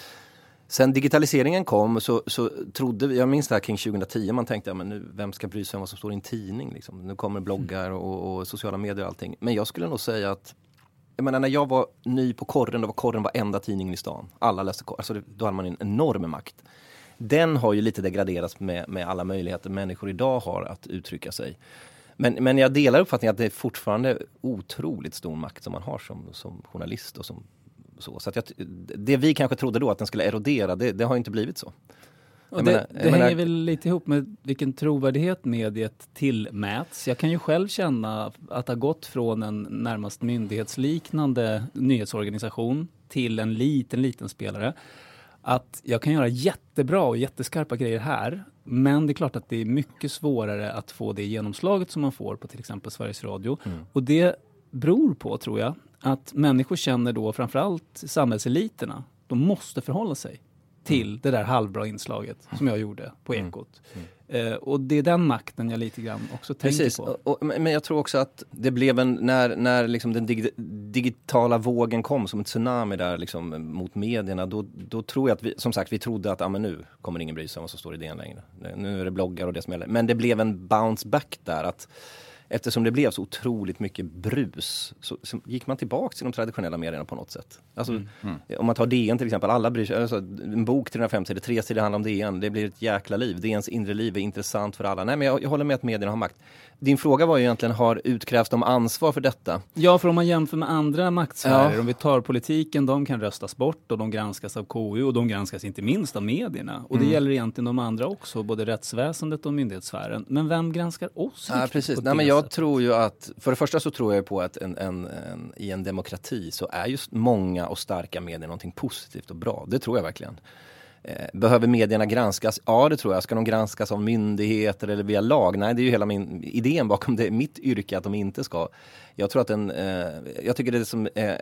Sen digitaliseringen kom så, så trodde vi, jag minns det här kring tjugohundratio, man tänkte, ja, men nu, vem ska bry sig om vad som står i en tidning? Liksom? Nu kommer bloggar och, och sociala medier och allting. Men jag skulle nog säga att, jag menar, när jag var ny på Korren, då var Korren var enda tidningen i stan. Alla läste Korren, alltså då hade man en enorm makt. Den har ju lite degraderats med, med alla möjligheter människor idag har att uttrycka sig. Men, men jag delar uppfattningen att det är fortfarande otroligt stor makt som man har som, som journalist och som så. Så att jag, det vi kanske trodde då att den skulle erodera, det, det har inte blivit så. Och det, menar, det hänger menar, väl lite ihop med vilken trovärdighet mediet tillmäts. Jag kan ju själv känna att ha gått från en närmast myndighetsliknande nyhetsorganisation till en liten, liten spelare. Att jag kan göra jättebra och jätteskarpa grejer här, men det är klart att det är mycket svårare att få det genomslaget som man får på till exempel Sveriges Radio. Mm. Och det beror på, tror jag, att människor känner då framförallt samhällseliterna, de måste förhålla sig till mm. det där halvbra inslaget mm. som jag gjorde på Ekot. Mm. Mm. Eh, och det är den makten jag lite grann också tänker Precis. på. Och, och, men jag tror också att det blev en, när, när liksom den dig, digitala vågen kom som en tsunami där liksom, mot medierna, då, då tror jag att vi, som sagt, vi trodde att ah, men nu kommer ingen bry sig om vad som står i D N längre. Nu är det bloggar och det som gäller. Men det blev en bounce back där att eftersom det blev så otroligt mycket brus så, så gick man tillbaka till de traditionella medierna på något sätt. Alltså, mm. Mm. Om man tar D N till exempel, alla bryr sig, alltså, en bok trehundrafemtio sidor, tre sidor handlar om D N, det blir ett jäkla liv. D N:s inre liv är intressant för alla. Nej, men jag, jag håller med att medierna har makt. Din fråga var ju egentligen, har utkrävs de ansvar för detta? Ja, för om man jämför med andra maktsfärer, ja. Om vi tar politiken, de kan röstas bort och de granskas av K U och de granskas inte minst av medierna. Och det mm. gäller egentligen de andra också, både rättsväsendet och myndighetssfären. Men vem granskar oss? Ja, precis. Nej, men jag sätt? tror ju att, för det första så tror jag på att en, en, en, i en demokrati så är just många och starka medier någonting positivt och bra. Det tror jag verkligen. Behöver medierna granskas? Ja, det tror jag. Ska de granskas av myndigheter eller via lag? Nej, det är ju hela min idén bakom det. Mitt yrke att de inte ska. Jag tror att en, eh, jag tycker det som eh,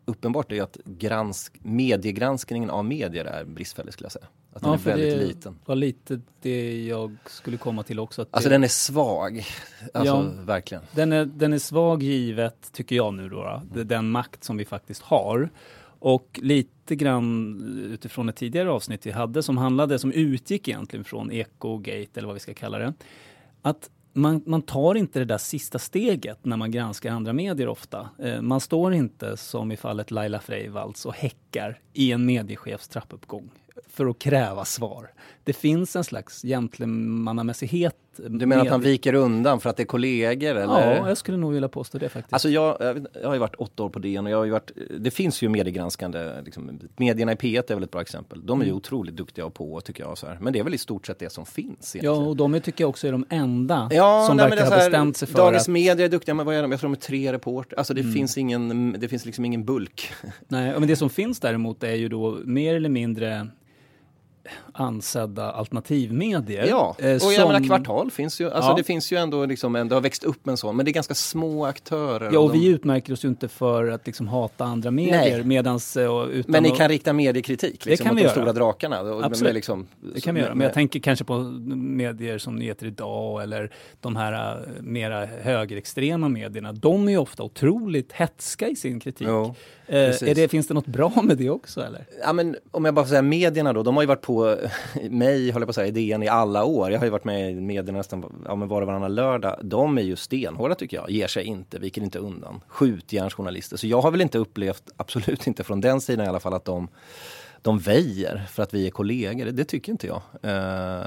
uppenbart är att gransk, mediegranskningen av medier är bristfällig, skulle jag säga. Att den ja, är väldigt det liten. var lite det jag skulle komma till också. Att alltså det, den är svag. Alltså ja, verkligen. Den är, den är svag givet, tycker jag nu då. då. Den makt som vi faktiskt har. Och lite grann utifrån ett tidigare avsnitt vi hade som handlade, som utgick egentligen från Ecogate eller vad vi ska kalla det. Att man, man tar inte det där sista steget när man granskar andra medier ofta. Eh, man står inte som i fallet Laila Freivalds och häckar i en mediechefs trappuppgång för att kräva svar. Det finns en slags gentlemannamässighet. Du menar med... att han viker undan för att det är kollegor? Eller? Ja, jag skulle nog vilja påstå det faktiskt. Alltså jag, jag har ju varit åtta år på D N och jag har ju varit, det finns ju mediegranskande, liksom, medierna i P ett är väl ett bra exempel. De är ju mm. otroligt duktiga på, tycker jag. Så här. Men det är väl i stort sett det som finns egentligen. Ja, och de är, tycker jag också är de enda ja, som nej, verkar ha bestämt sig för Dagens att... media är duktiga, men vad är de? Jag tror de är tre reporter. Alltså det, mm. finns ingen, det finns liksom ingen bulk. Nej, men det som finns däremot är ju då mer eller mindre ansedda alternativmedier. Ja, och eh, som... jag menar Kvartal finns ju, alltså ja. det finns ju ändå liksom, det har växt upp en sån, men det är ganska små aktörer. Ja, och de... vi utmärker oss ju inte för att liksom hata andra medier. Medans, utan men ni att... kan rikta mediekritik liksom, det kan mot vi de göra. stora drakarna. Och, absolut, med liksom, det kan vi göra. Men jag tänker kanske på medier som Nyheter idag eller de här uh, mera högerextrema medierna. De är ju ofta otroligt hetska i sin kritik. Jo, eh, är det, finns det något bra med det också, eller? Ja, men om jag bara får säga medierna då, de har ju varit på mig, håller jag på att säga, idén i alla år. Jag har ju varit med i medierna nästan ja, men var och varannan lördag. De är ju stenhårda, tycker jag. Ger sig inte, viker inte undan. Skjutjärnsjournalister. Så jag har väl inte upplevt, absolut inte från den sidan i alla fall, att de, de väjer för att vi är kollegor. Det, det tycker inte jag. Uh...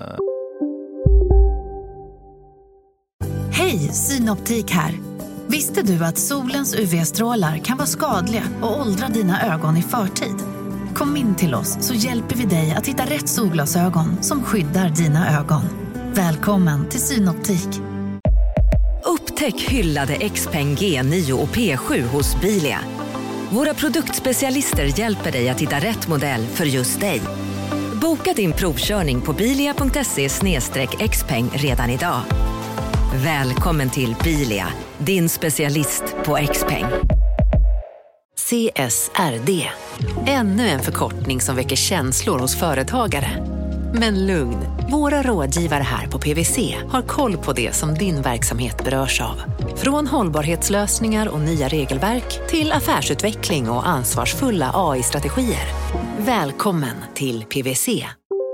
Hej, Synoptik här. Visste du att solens U V-strålar kan vara skadliga och åldra dina ögon i förtid? Kom in till oss så hjälper vi dig att hitta rätt solglasögon som skyddar dina ögon. Välkommen till Synoptik. Upptäck hyllade Xpeng G nio och P sju hos Bilia. Våra produktspecialister hjälper dig att hitta rätt modell för just dig. Boka din provkörning på bilia punkt se slash xpeng redan idag. Välkommen till Bilia, din specialist på Xpeng. C S R D. Ännu en förkortning som väcker känslor hos företagare. Men lugn, våra rådgivare här på P W C har koll på det som din verksamhet berörs av. Från hållbarhetslösningar och nya regelverk till affärsutveckling och ansvarsfulla A I-strategier. Välkommen till P W C.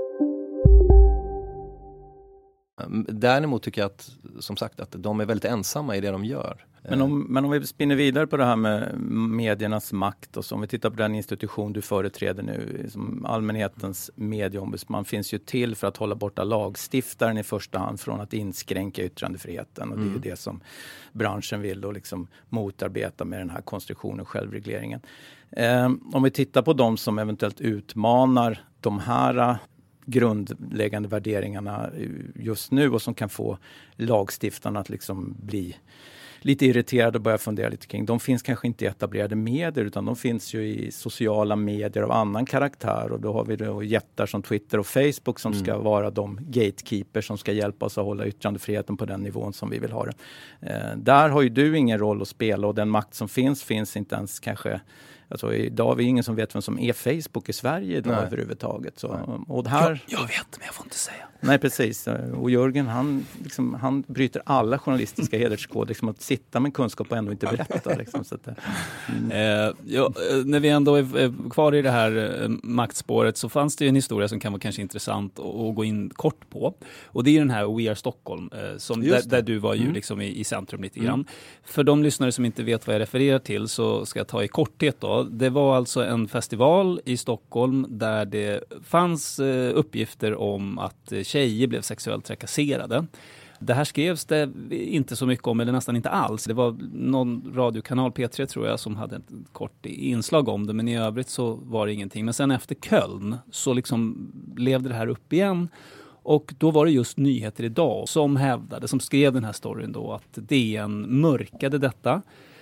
Däremot tycker jag att, som sagt, att de är väldigt ensamma i det de gör. Men om, men om vi spinner vidare på det här med mediernas makt och så, om vi tittar på den institution du företräder nu, som allmänhetens medieombudsman, finns ju till för att hålla borta lagstiftaren i första hand från att inskränka yttrandefriheten. Och det är ju det som branschen vill då liksom motarbeta med den här konstruktionen och självregleringen. Eh, om vi tittar på de som eventuellt utmanar de här grundläggande värderingarna just nu och som kan få lagstiftarna att liksom bli lite irriterade och börja fundera lite kring. De finns kanske inte i etablerade medier utan de finns ju i sociala medier av annan karaktär och då har vi då jättar som Twitter och Facebook som mm. ska vara de gatekeepers som ska hjälpa oss att hålla yttrandefriheten på den nivån som vi vill ha det. Eh, där har ju du ingen roll att spela och den makt som finns finns inte ens kanske. Alltså idag är det ingen som vet vem som är Facebook i Sverige idag Nej. överhuvudtaget. Så, och här, jag, jag vet, men jag får inte säga. Nej, precis. Och Jörgen, han, liksom, han bryter alla journalistiska hederskoder. Liksom, att sitta med kunskap och ändå inte berätta. Liksom, så att, mm. eh, ja, när vi ändå är kvar i det här eh, maktspåret så fanns det ju en historia som kan vara kanske intressant att, att gå in kort på. Och det är den här We Are Stockholm, eh, som där, där du var ju mm. liksom i, i centrum lite grann. Mm. För de lyssnare som inte vet vad jag refererar till så ska jag ta i korthet då. Det var alltså en festival i Stockholm där det fanns eh, uppgifter om att eh, tjejer blev sexuellt trakasserade. Det här skrevs det inte så mycket om, eller nästan inte alls. Det var någon radiokanal, P tre tror jag, som hade ett kort inslag om det. Men i övrigt så var det ingenting. Men sen efter Köln så liksom levde det här upp igen. Och då var det just Nyheter idag som hävdade, som skrev den här storyn då, att D N mörkade detta.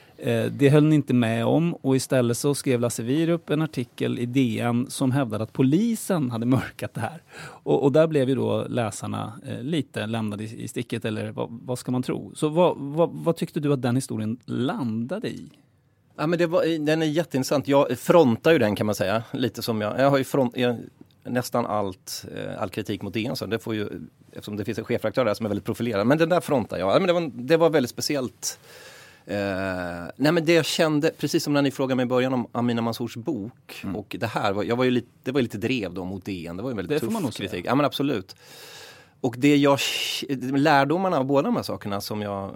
Det höll ni inte med om och istället så skrev Lasse Wierup en artikel i D N som hävdade att polisen hade mörkat det här. Och, och där blev ju då läsarna eh, lite lämnade i, i sticket, eller vad, vad ska man tro? Så vad, vad, vad tyckte du att den historien landade i? Ja, men det var, den är jätteintressant. Jag frontar ju den kan man säga. Lite som jag. Jag har ju front, jag, nästan allt, all kritik mot D N. Så det får ju, eftersom det finns en chefredaktör där som är väldigt profilerad. Men den där frontar jag. Ja, men det, var, det var väldigt speciellt. Uh, nej men det jag kände, precis som när ni frågade mig i början om Amina Mansours bok mm. och det här, var, jag var ju lite, det var ju lite drev då mot D N, det var ju väldigt det tuff kritik. Ja men absolut. Och det jag, lärdomarna av båda de här sakerna som jag,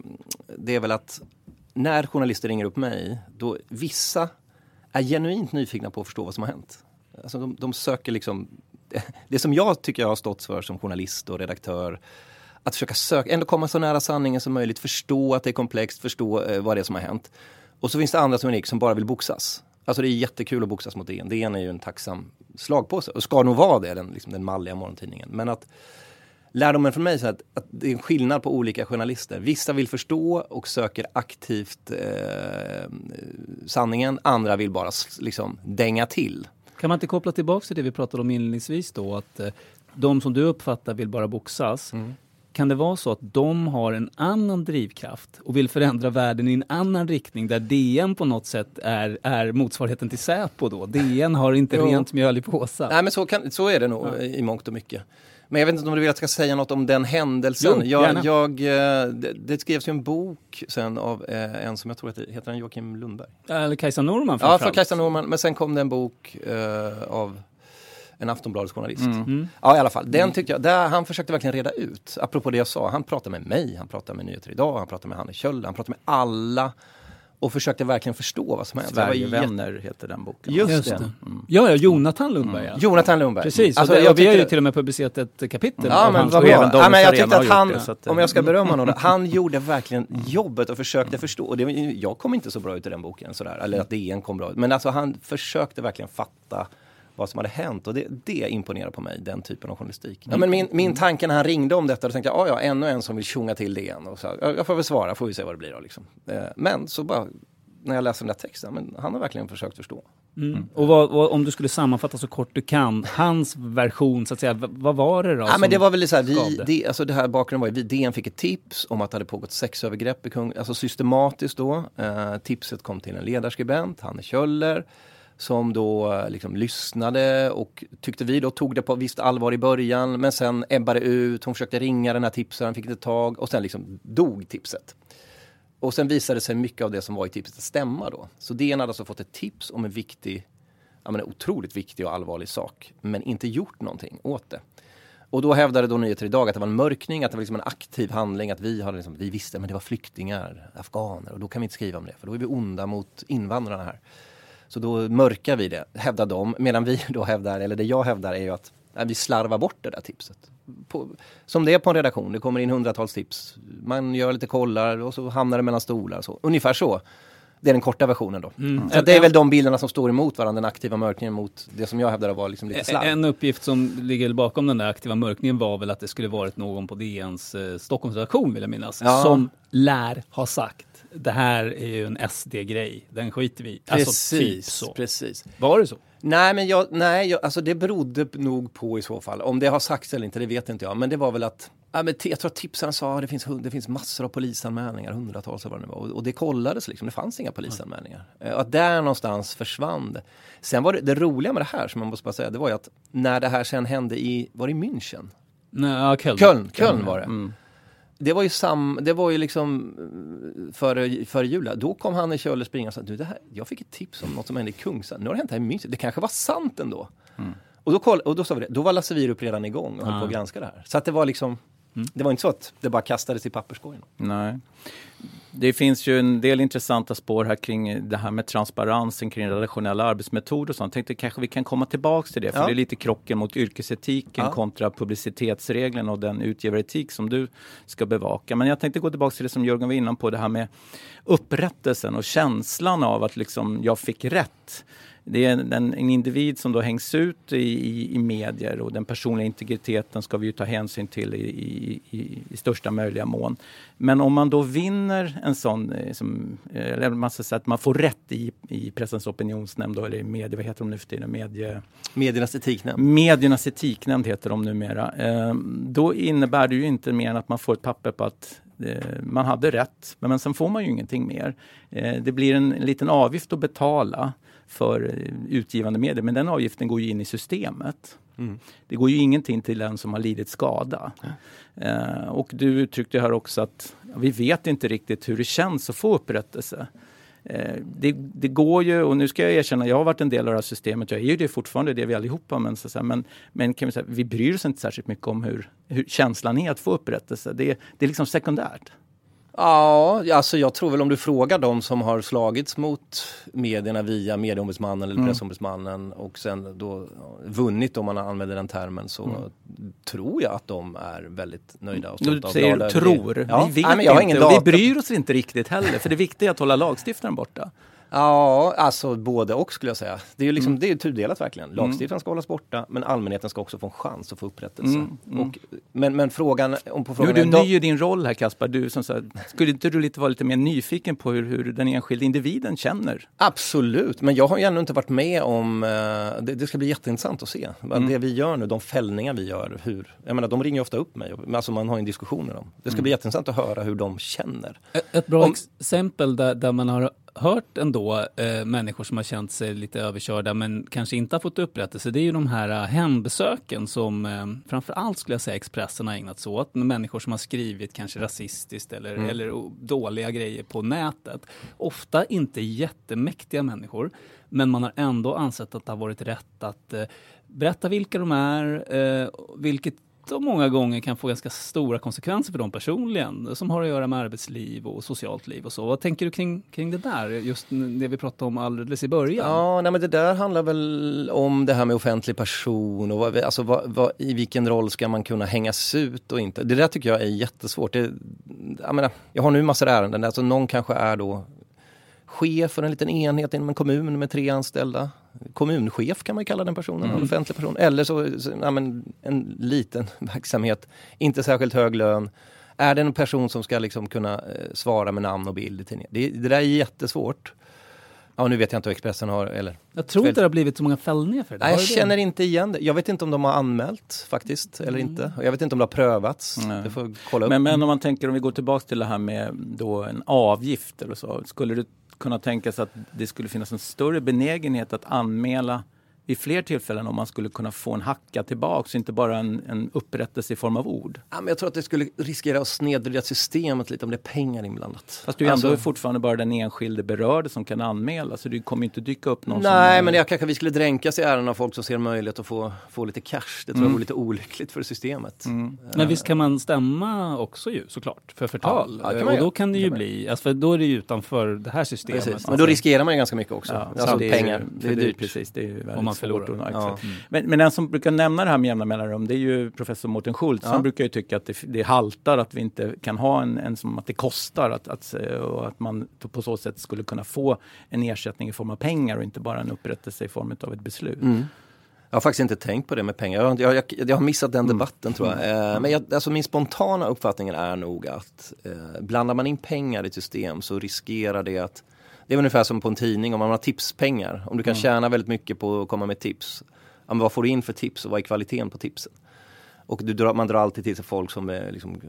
det är väl att när journalister ringer upp mig, då vissa är genuint nyfikna på att förstå vad som har hänt. Alltså de, de söker liksom, det som jag tycker jag har stått för som journalist och redaktör, att försöka söka, ändå komma så nära sanningen som möjligt, förstå att det är komplext, förstå eh, vad det är som har hänt. Och så finns det andra som är unik som bara vill boxas. Alltså det är jättekul att boxas mot D N. D N är ju en tacksam slagpåse. Och ska nog vara det, den, liksom den malliga morgontidningen. Men att lärdomen för mig är att, att det är en skillnad på olika journalister. Vissa vill förstå och söker aktivt eh, sanningen. Andra vill bara liksom dänga till. Kan man inte koppla tillbaka till det vi pratade om inledningsvis då? Att eh, de som du uppfattar vill bara boxas. Mm. Kan det vara så att de har en annan drivkraft och vill förändra världen i en annan riktning där D N på något sätt är, är motsvarigheten till Säpo då? D N har inte rent mjöl i påsen. Nej men så, kan, så är det nog ja. i mångt och mycket. Men jag vet inte om du vill att jag ska säga något om den händelsen. Jo, jag, jag, det, det skrevs ju en bok sen av eh, en som jag tror heter, heter han Joakim Lundberg. Eller Kajsa Norman. Ja, för Kajsa Norman. Men sen kom det en bok eh, av en Aftonbladets journalist. Mm. Mm. Ja, i alla fall. Den tyckte jag, där han försökte verkligen reda ut. Apropå det jag sa, han pratade med mig, han pratade med Nyheter idag, han pratade med Hanne Kjöll, han pratade med alla och försökte verkligen förstå vad som hände. Sverigevänner jätt... heter den boken. Just, Just det. det. Mm. Ja, ja, Jonathan Lundberg. Mm. Ja. Jonathan Lundberg. Precis, alltså, det, jag vi har ju tyckte... till och med publicerat ett kapitel. Ja, men, vad ja, ja, men jag tyckte att han, det, att, om jag ska berömma honom, han gjorde verkligen jobbet och försökte förstå. Och det, jag kom inte så bra ut i den boken, sådär, eller att D N kom bra ut. Men alltså han försökte verkligen fatta vad som hade hänt. Och det, det imponerar på mig, den typen av journalistik. Ja, men min, min tanke när han ringde om detta, då tänkte jag, ja, ja, ännu en som vill sjunga till D N. Och så, jag, jag får väl svara, får vi se vad det blir då. Liksom. Men så bara, när jag läser den där texten, men han har verkligen försökt förstå. Mm. Mm. Och vad, vad, om du skulle sammanfatta så kort du kan, hans version, så att säga, vad, vad var det då? Ja, men det var väl så här, vi, det, alltså det här bakgrunden var ju, vi, D N fick ett tips om att det hade pågått sexövergrepp i Kung, alltså systematiskt då. Eh, tipset kom till en ledarskribent, Hanne Kjöller, som då liksom lyssnade och tyckte vi då tog det på visst allvar i början, men sen ebbade ut, hon försökte ringa den här tipsaren, fick inte tag och sen liksom dog tipset. Och sen visade sig mycket av det som var i tipset att stämma då. Så D N hade alltså fått ett tips om en viktig, ja men en otroligt viktig och allvarlig sak, men inte gjort någonting åt det. Och då hävdade då Nyheter idag att det var en mörkning, att det var liksom en aktiv handling, att vi hade liksom, vi visste men det var flyktingar, afghaner, och då kan vi inte skriva om det, för då är vi onda mot invandrarna här. Så då mörkar vi det, hävdar de, medan vi då hävdar, eller det jag hävdar är ju att ja, vi slarvar bort det där tipset. På, som det är på en redaktion, det kommer in hundratals tips. Man gör lite kollar och så hamnar det mellan stolar. Så. Ungefär så. Det är den korta versionen då. Mm. Så det är väl de bilderna som står emot varandra, den aktiva mörkningen mot det som jag hävdar var liksom lite slarv. En uppgift som ligger bakom den där aktiva mörkningen var väl att det skulle varit någon på D N:s eh, Stockholmsredaktion, vill jag minnas, ja. som lär ha sagt. Det här är ju en S D-grej. Den skiter vi. Precis, alltså, typ så. precis. Var det så? Nej, men jag, nej, jag, alltså det berodde nog på i så fall. Om det har sagts eller inte, det vet inte jag. Men det var väl att, ja, men jag tror att tipsaren sa att det finns, det finns massor av polisanmälningar, hundratals av vad det var. Och, och det kollades liksom, det fanns inga polisanmälningar. Mm. Och att där någonstans försvann det. Sen var det, det roliga med det här, som man måste bara säga, det var ju att när det här sen hände i, var det i München? Nej, ja, Köln. Köln, Köln var det. Mm. Det var ju sam, det var ju liksom före, före jula. Då kom han i Kjöller springa och sa, du, det här, jag fick ett tips om något som hände i Kungsan. Nu har det hänt här i München. Det kanske var sant ändå. Mm. Och, då koll, och då sa vi det. Då var Lasse Wierup redan igång och ah. höll på att granska det här. Så att det var liksom, mm. det var inte så att det bara kastades i papperskorgen. Nej. Det finns ju en del intressanta spår här kring det här med transparensen kring redaktionella arbetsmetoder och sånt. Jag tänkte kanske vi kan komma tillbaka till det, för ja. det är lite krocken mot yrkesetiken ja. kontra publicitetsregeln och den utgivaretik som du ska bevaka. Men jag tänkte gå tillbaka till det som Jörgen var innan på, det här med upprättelsen och känslan av att liksom jag fick rätt. Det är en, en individ som då hängs ut i, i, i medier, och den personliga integriteten ska vi ju ta hänsyn till i, i, i, i största möjliga mån. Men om man då vinner vinner en sån, som, eller man ska säga att man får rätt i, i pressens opinionsnämnd då, eller media, vad heter de nu för tiden? Medie... Mediernas etiknämnd. Mediernas etiknämnd heter de numera. Eh, då innebär det ju inte mer än att man får ett papper på att eh, man hade rätt, men, men sen får man ju ingenting mer. Eh, det blir en, en liten avgift att betala för utgivande medier, men den avgiften går ju in i systemet. Mm. Det går ju ingenting till den som har lidit skada. Mm. Eh, och du uttryckte här också att ja, vi vet inte riktigt hur det känns att få upprättelse. Eh, det, det går ju, och nu ska jag erkänna, jag har varit en del av det här systemet, jag är ju det fortfarande, det är vi allihopa, men, så, så, men, men kan vi säga, vi bryr oss inte särskilt mycket om hur, hur känslan är att få upprättelse. Det, det är liksom sekundärt. Ja, alltså jag tror väl om du frågar dem som har slagits mot medierna via medieombudsmannen eller Mm. pressombudsmannen och sen då vunnit om man använder den termen, så Mm. tror jag att de är väldigt nöjda och Du stolta och säger glada. tror, Ja. vi vet Nej, men jag har inte ingen och data. vi bryr oss inte riktigt heller, för det viktiga är att hålla lagstiftaren borta. Ja, alltså både och skulle jag säga. Det är ju liksom, Mm. det är ju tudelat verkligen. Lagstiftaren ska hållas borta, men allmänheten ska också få en chans att få upprättelse. Mm, mm. Och, men, men frågan, om på Nu frågan är du är- ny i din roll här, Kaspar. Du, som så här, skulle inte du lite vara lite mer nyfiken på hur, hur den enskilda individen känner? Absolut, men jag har ju ännu inte varit med om, eh, det, det ska bli jätteintressant att se. Mm. Det vi gör nu, de fällningar vi gör, hur, jag menar de ringer ju ofta upp mig, alltså man har en diskussion med dem. Det ska Mm. bli jätteintressant att höra hur de känner. Ett, ett bra Om- exempel där, där man har hört ändå eh, människor som har känt sig lite överkörda men kanske inte har fått upprättelse, det är ju de här eh, hembesöken som eh, framförallt skulle jag säga Expressen har ägnat sig åt, med människor som har skrivit kanske rasistiskt eller, Mm. eller o- dåliga grejer på nätet. Ofta inte jättemäktiga människor, men man har ändå ansett att det har varit rätt att eh, berätta vilka de är, eh, vilket och många gånger kan få ganska stora konsekvenser för dem personligen som har att göra med arbetsliv och socialt liv och så. Vad tänker du kring, kring det där? Just det vi pratade om alldeles i början. Ja, nej, men det där handlar väl om det här med offentlig person och vad, vi- alltså vad, vad, i vilken roll ska man kunna hängas ut och inte. Det där tycker jag är jättesvårt. Det, jag menar, jag har nu massor ärenden, alltså någon kanske är då chef för en liten enhet inom en kommun med tre anställda. Kommunchef kan man ju kalla den personen, Mm. en offentlig person. Eller så, så ja, men en liten verksamhet, inte särskilt hög lön. Är det en person som ska liksom kunna eh, svara med namn och bild i tidningen? Det, det där är jättesvårt. Ja, nu vet jag inte vad Expressen har. Eller, Jag tror inte det har blivit så många fällningar för det. Nej, Har jag det? känner inte igen det. Jag vet inte om de har anmält faktiskt eller inte. Och jag vet inte om det har prövats. Nej. Det får jag kolla upp. Men, men om man tänker, om vi går tillbaka till det här med då en avgift eller så, skulle du kunna tänka sig att det skulle finnas en större benägenhet att anmäla vid fler tillfällen om man skulle kunna få en hacka tillbaka, så inte bara en, en upprättelse i form av ord? Ja, men jag tror att det skulle riskera att snedvrida systemet lite om det är pengar inblandat. Fast det är ju ändå Alltså- fortfarande bara den enskilde berörde som kan anmäla, så det kommer inte dyka upp någon Nej, som... men jag kanske vi skulle dränkas i ärenden av folk som ser möjlighet att få, få lite cash. Det tror jag Mm. vore lite olyckligt för systemet. Mm. Men visst kan man stämma också ju, såklart, för förtal. Ja, ja, kan man och göra. då kan det ju Kan man bli, alltså för då är det ju utanför det här systemet. Precis. Men då riskerar man ju ganska mycket också. Ja, alltså det är pengar. Ju, Det är dyrt. Precis, det är ju väldigt Om man svårt förlorar. att- ja, Ja. exakt. Men, men den som brukar nämna det här med jämna mellanrum, det är ju professor Mårten Schultz. Ja. Han brukar ju tycka att det, det haltar, att vi inte kan ha en, en som att det kostar att, att, och att man på så sätt skulle kunna få en ersättning i form av pengar och inte bara en upprättelse i form av ett beslut. Mm. Jag har faktiskt inte tänkt på det med pengar. Jag, jag, jag, jag har missat den Mm. debatten tror jag. Eh, men jag, alltså min spontana uppfattning är nog att eh, blandar man in pengar i ett system så riskerar det att... Det är ungefär som på en tidning om man har tipspengar. Om du kan Mm. tjäna väldigt mycket på att komma med tips. Ja, men vad får du in för tips och vad är kvaliteten på tipsen? Och du drar, man drar alltid till sig folk som är liksom...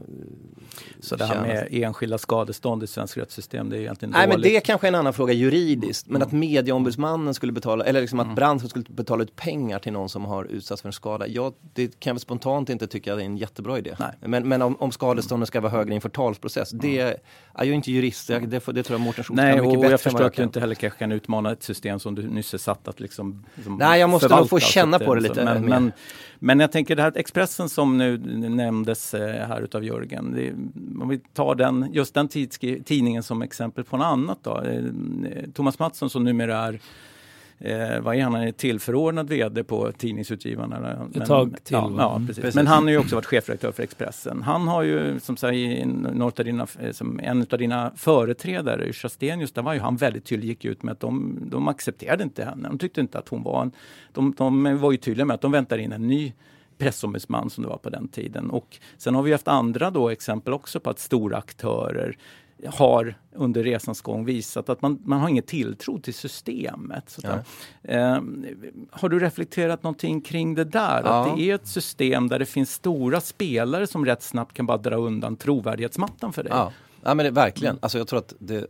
Så det här tjänar- med enskilda skadestånd i svensk rättssystem, det är egentligen Nej, men dåligt. det är kanske en annan fråga juridiskt. Men Mm. att medieombudsmannen skulle betala, eller liksom att Mm. branschen skulle betala ut pengar till någon som har utsatts för en skada. Ja, det kan jag väl spontant inte tycka är en jättebra idé. Nej. Men, men om, om skadestånden ska vara högre i en förtalsprocess, det är jag är ju inte jurist, jag, det, får- det tror jag Mårten Schultz Nej, kan mycket och bättre jag än förstår vad att du kan. inte heller kanske kan utmana ett system som du nyss är satt att liksom, liksom Nej, jag måste nog förvalta, få känna så att på det lite men, mer. men, men jag tänker det här Expressen som nu nämndes eh, här utav Jörgen, det, om vi tar den, just den tidskri- tidningen som exempel på något annat då. Eh, Thomas Mattsson som numera är Eh, vad är han? Han är tillförordnad vd på tidningsutgivarna. Ett tag till. Ja, ja, precis. Precis. Men han har ju också varit chefredaktör för Expressen. Han har ju, som säger, något av dina, som en av dina företrädare, Yrsa Stenius, där var ju han väldigt tydlig, gick ut med att de, de accepterade inte henne. De tyckte inte att hon var en... De, de var ju tydliga med att de väntar in en ny pressombudsman som det var på den tiden. Och sen har vi haft andra då exempel också på att stora aktörer har under resans gång visat att man, man har ingen tilltro till systemet. Så ja. eh, har du reflekterat någonting kring det där? Ja. Att det är ett system där det finns stora spelare som rätt snabbt kan bara dra undan trovärdighetsmattan för dig? Ja, ja men det, verkligen. Mm. Alltså jag tror att det,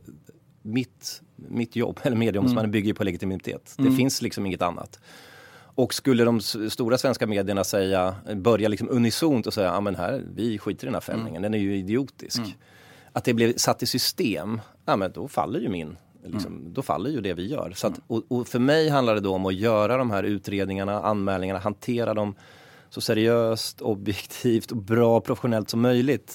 mitt, mitt jobb, eller medieombudsmannen, mm. bygger på legitimitet. Det mm. finns liksom inget annat. Och skulle de stora svenska medierna säga, börja liksom unisont och säga, ja men här, vi skiter i den här fällningen, mm. den är ju idiotisk. Mm. Att det blev satt i system, ja men då faller ju min, liksom, mm. då faller ju det vi gör. Så att, och, och för mig handlar det då om att göra de här utredningarna, anmälningarna, hantera dem så seriöst, objektivt och bra professionellt som möjligt.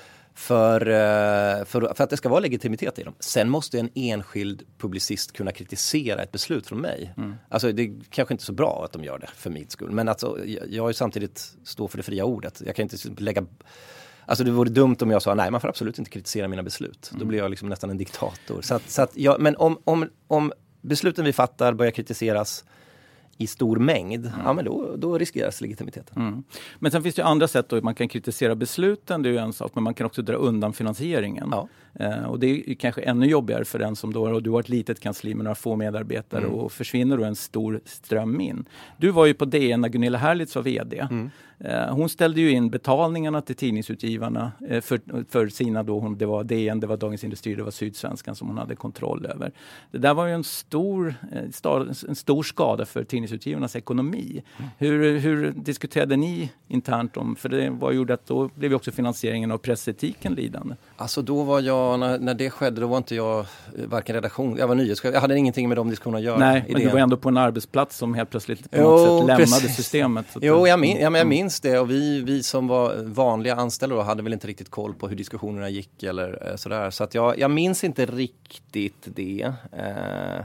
För, för, för att det ska vara legitimitet i dem. Sen måste en enskild publicist kunna kritisera ett beslut från mig. Mm. Alltså det är kanske inte så bra att de gör det för min skull. Men alltså, jag, jag är samtidigt står för det fria ordet. Jag kan inte lägga... Alltså det vore dumt om jag sa, nej man får absolut inte kritisera mina beslut. Mm. Då blir jag liksom nästan en diktator. Så att, så att jag, men om, om, om besluten vi fattar börjar kritiseras i stor mängd, mm. ja men då, då riskeras legitimiteten. Mm. Men sen finns det ju andra sätt då, man kan kritisera besluten, det är ju en sak, men man kan också dra undan finansieringen. Ja. Eh, och det är kanske ännu jobbigare för den som då, och du har ett litet kansli med några få medarbetare mm. och försvinner då en stor ström in. Du var ju på D N när Gunilla Herlitz var vd. Mm. Eh, hon ställde ju in betalningarna till tidningsutgivarna eh, för, för sina då, hon, det var D N, det var Dagens Industri, det var Sydsvenskan som hon hade kontroll över. Det där var ju en stor, eh, stad, en stor skada för tidningsutgivarnas ekonomi. Mm. Hur, hur diskuterade ni internt om, för det var gjort att då blev ju också finansieringen av pressetiken lidande. Alltså då var jag, när, när det skedde, då var inte jag varken redaktion, jag var nyhetschef, jag hade ingenting med de diskussionerna att göra. Nej, men du var ändå på en arbetsplats som helt plötsligt på jo, något sätt lämnade precis. systemet. Så jo, jag, min, ja, men jag minns det, och vi, vi som var vanliga anställda då hade väl inte riktigt koll på hur diskussionerna gick eller sådär. Så att jag, jag minns inte riktigt det. Eh,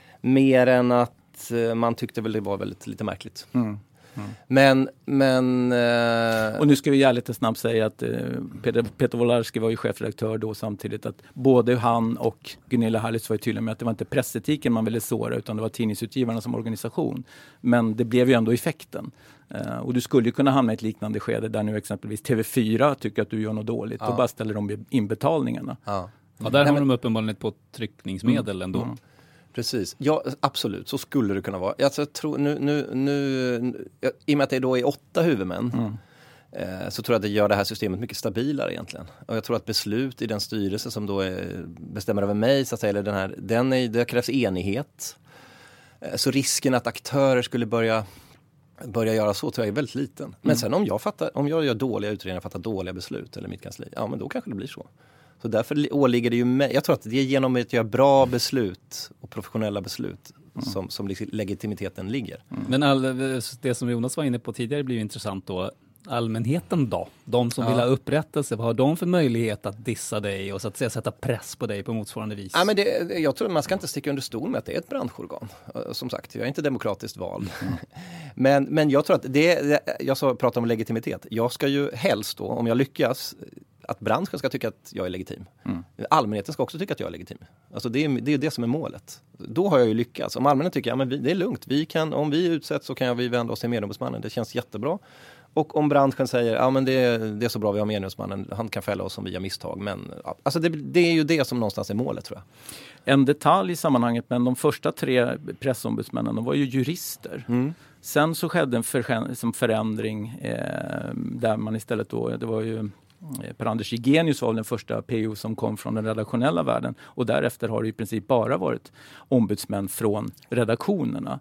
mer än att eh, man tyckte väl det var väldigt lite märkligt. Mm. Mm. Men, men eh... och nu ska vi göra lite snabbt säga att eh, Peter, Peter Wolodarski var ju chefredaktör då, samtidigt att både han och Gunilla Herlitz var ju tydliga med att det var inte pressetiken man ville såra, utan det var tidningsutgivarna som organisation. Men det blev ju ändå effekten. Uh, och du skulle ju kunna hamna i ett liknande skede där nu exempelvis T V fyra tycker att du gör något dåligt ja. och bara ställer de inbetalningarna. Ja, ja där Nej, har men... de uppenbarligen ett påtryckningsmedel mm. ändå. Mm. Precis, ja absolut, så skulle det kunna vara. Alltså, jag tror nu, nu, nu, i och med att det då är åtta huvudmän mm. eh, så tror jag att det gör det här systemet mycket stabilare egentligen. Och jag tror att beslut i den styrelse som då är, bestämmer över mig, så att säga, eller den här, den är, det krävs enighet. Eh, så risken att aktörer skulle börja börja göra så tror jag är väldigt liten. Men mm. sen om jag fattar, om jag gör dåliga utredningar, fattar dåliga beslut eller mitt kansli, ja men då kanske det blir så. Så därför åligger det ju mig, jag tror att det är genom att göra bra beslut och professionella beslut mm. som, som legitimiteten ligger. Mm. Men all, det som Jonas var inne på tidigare blir ju intressant då. Allmänheten då? De som ja. vill ha upprättelse, vad har de för möjlighet att dissa dig och så att säga sätta press på dig på motsvarande vis? Ja, men det, jag tror att man ska inte sticka under stol med att det är ett branschorgan. Som sagt, jag är inte demokratiskt vald. Mm. men, men jag tror att det, jag så pratar om legitimitet. Jag ska ju helst då, om jag lyckas, att branschen ska tycka att jag är legitim. Mm. Allmänheten ska också tycka att jag är legitim. Alltså det är det, är det som är målet. Då har jag ju lyckats. Om allmänheten tycker att ja, det är lugnt, vi kan, om vi utsätts så kan vi vända oss till medieombudsmannen. Det känns jättebra. Och om branschen säger ja men det, det är så bra, vi har medieombudsmannen, han kan fälla oss om vi gör misstag. Men alltså det, det är ju det som någonstans är målet, tror jag. En detalj i sammanhanget, men de första tre pressombudsmännen, de var ju jurister. Mm. Sen så skedde en för, förändring eh, där man istället då, det var ju Per-Anders Igenius var den första P O som kom från den redaktionella världen, och därefter har det i princip bara varit ombudsmän från redaktionerna.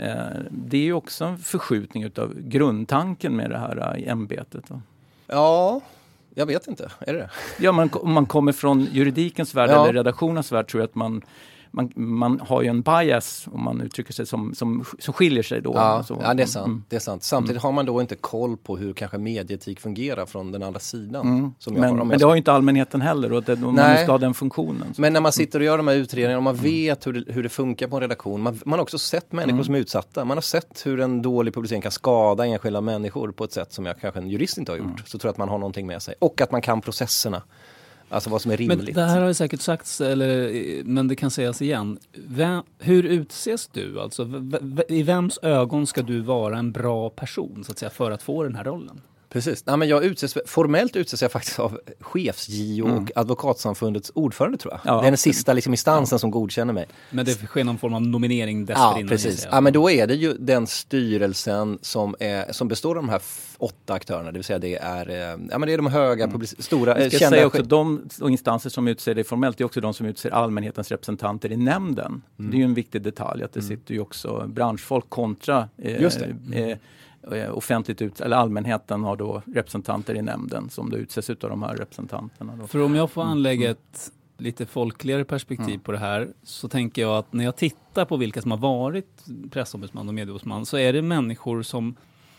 Det är ju också en förskjutning utav grundtanken med det här ämbetet. Ja, jag vet inte. Är det? Ja, man, om man kommer från juridikens värld ja. eller redaktionens värld, tror jag att man Man, man har ju en bias, om man uttrycker sig, som, som, som skiljer sig då. Ja, så, ja det, är sant, mm. det är sant. Samtidigt mm. har man då inte koll på hur kanske medieetik fungerar från den andra sidan. Mm. Som jag men, har, men det har ju inte allmänheten heller, och det, om man ska ha den funktionen. Så. Men när man sitter och gör de här utredningarna och man vet hur det, hur det funkar på en redaktion. Man, man har också sett människor mm. som är utsatta. Man har sett hur en dålig publicering kan skada enskilda människor på ett sätt som jag kanske en jurist inte har gjort. Mm. Så tror jag att man har någonting med sig. Och att man kan processerna. Alltså vad som är rimligt. Men det här har ju säkert sagts, eller, men det kan sägas igen. Vem, hur utses du? Alltså, v- v- I vems ögon ska du vara en bra person, så att säga, för att få den här rollen? Precis. Nej, men jag utses, formellt utses jag faktiskt av chefs-J O mm. och advokatsamfundets ordförande, tror jag. Ja. Det är den sista liksom, instansen ja. som godkänner mig. Men det sker någon form av nominering dessförinnan? Ja, precis. Ja, men då är det ju den styrelsen som, är, som består av de här f- åtta aktörerna. Det vill säga det är, ja, men det är de höga, mm. public- stora, jag ska kända... säga också, de instanser som utser det formellt är också de som utser allmänhetens representanter i nämnden. Mm. Det är ju en viktig detalj att det mm. sitter ju också branschfolk kontra... Eh, Just det. Mm. Eh, offentligt ut, eller allmänheten har då representanter i nämnden som då utses ut av de här representanterna. Då. För om jag får anlägga ett lite folkligare perspektiv mm. på det här, så tänker jag att när jag tittar på vilka som har varit pressombudsman och medieombudsman, så är det människor som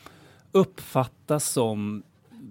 uppfattas som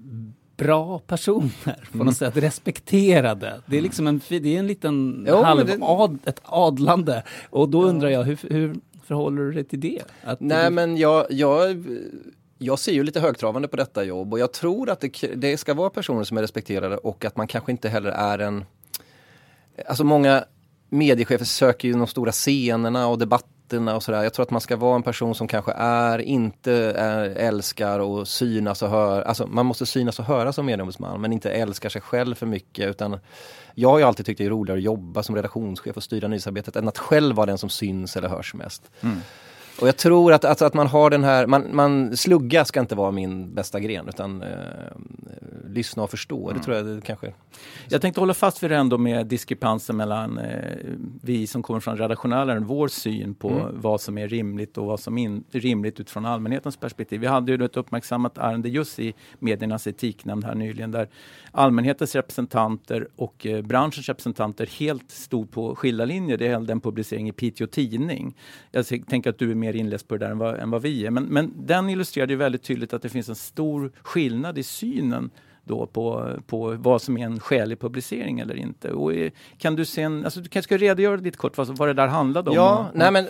bra personer, på något mm. sätt respekterade. Det är liksom en, det är en liten jo, halv det... ad, ett adlande. Och då undrar jag, hur, hur förhåller du dig till det? Att Nej, du... men jag, jag, jag ser ju lite högtravande på detta jobb, och jag tror att det, det ska vara personer som är respekterade, och att man kanske inte heller är en... Alltså många mediechefer söker ju de stora scenerna och debatterna och sådär. Jag tror att man ska vara en person som kanske är, inte är, älskar och synas och hör. Alltså man måste synas och höra som medieombudsman, men inte älskar sig själv för mycket, utan jag har ju alltid tyckt det är roligare att jobba som redaktionschef och styra nyhetsarbetet än att själv vara den som syns eller hörs mest. Mm. Och jag tror att, att, att man har den här, man, man slugga ska inte vara min bästa gren, utan eh, lyssna och förstå. Mm. Det tror jag det kanske... Jag tänkte hålla fast vid det ändå med diskrepansen mellan eh, vi som kommer från redaktionellen, vår syn på mm. vad som är rimligt och vad som inte är rimligt utifrån allmänhetens perspektiv. Vi hade ju ett uppmärksammat ärende just i mediernas etiknämnd här nyligen, där allmänhetens representanter och eh, branschens representanter helt stod på skilda linjer. Det är en publicering i Piteå Tidning. Jag tänker att du är mer inläst på det där än vad, än vad vi är. Men, men den illustrerade ju väldigt tydligt att det finns en stor skillnad i synen då på, på vad som är en skälig publicering eller inte. Och kan du se en, alltså du kanske ska redogöra lite kort vad, vad det där handlade om? Ja, och, nej men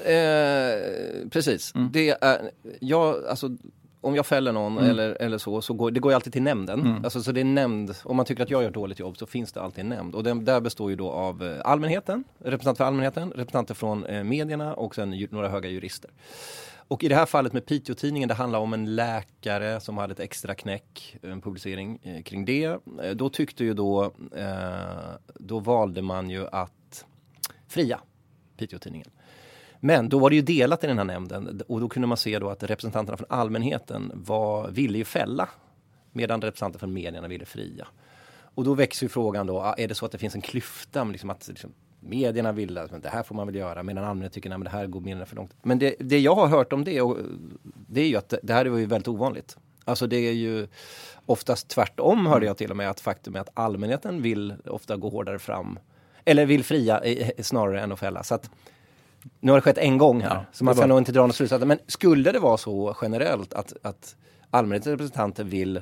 eh, precis. Mm. Det är, jag, alltså om jag fäller någon mm. eller, eller så, så går det går ju alltid till nämnden. Mm. Alltså, så det är nämnd, om man tycker att jag gör ett dåligt jobb så finns det alltid en nämnd. Och den, där består ju då av allmänheten, representanter för allmänheten, representanter från eh, medierna och sen ju, några höga jurister. Och i det här fallet med Piteå-tidningen, det handlar om en läkare som hade ett extra knäck, en publicering eh, kring det. Eh, då tyckte ju då, eh, då valde man ju att fria Piteå-tidningen. Men då var det ju delat i den här nämnden, och då kunde man se då att representanterna från allmänheten var, ville ju fälla, medan representanter från medierna ville fria. Och då växer ju frågan då, är det så att det finns en klyfta, liksom att liksom, medierna vill att det här får man väl göra, medan allmänheten tycker att det här går mer för långt. Men det, det jag har hört om det, och det är ju att det här är ju väldigt ovanligt. Alltså det är ju oftast tvärtom, hörde jag till och med, att faktum är att allmänheten vill ofta gå hårdare fram, eller vill fria snarare än att fälla. Så att nu har det skett en gång här, ja, så man kan nog inte dra något slutsats. Men skulle det vara så generellt att, att allmänhetens representanter vill,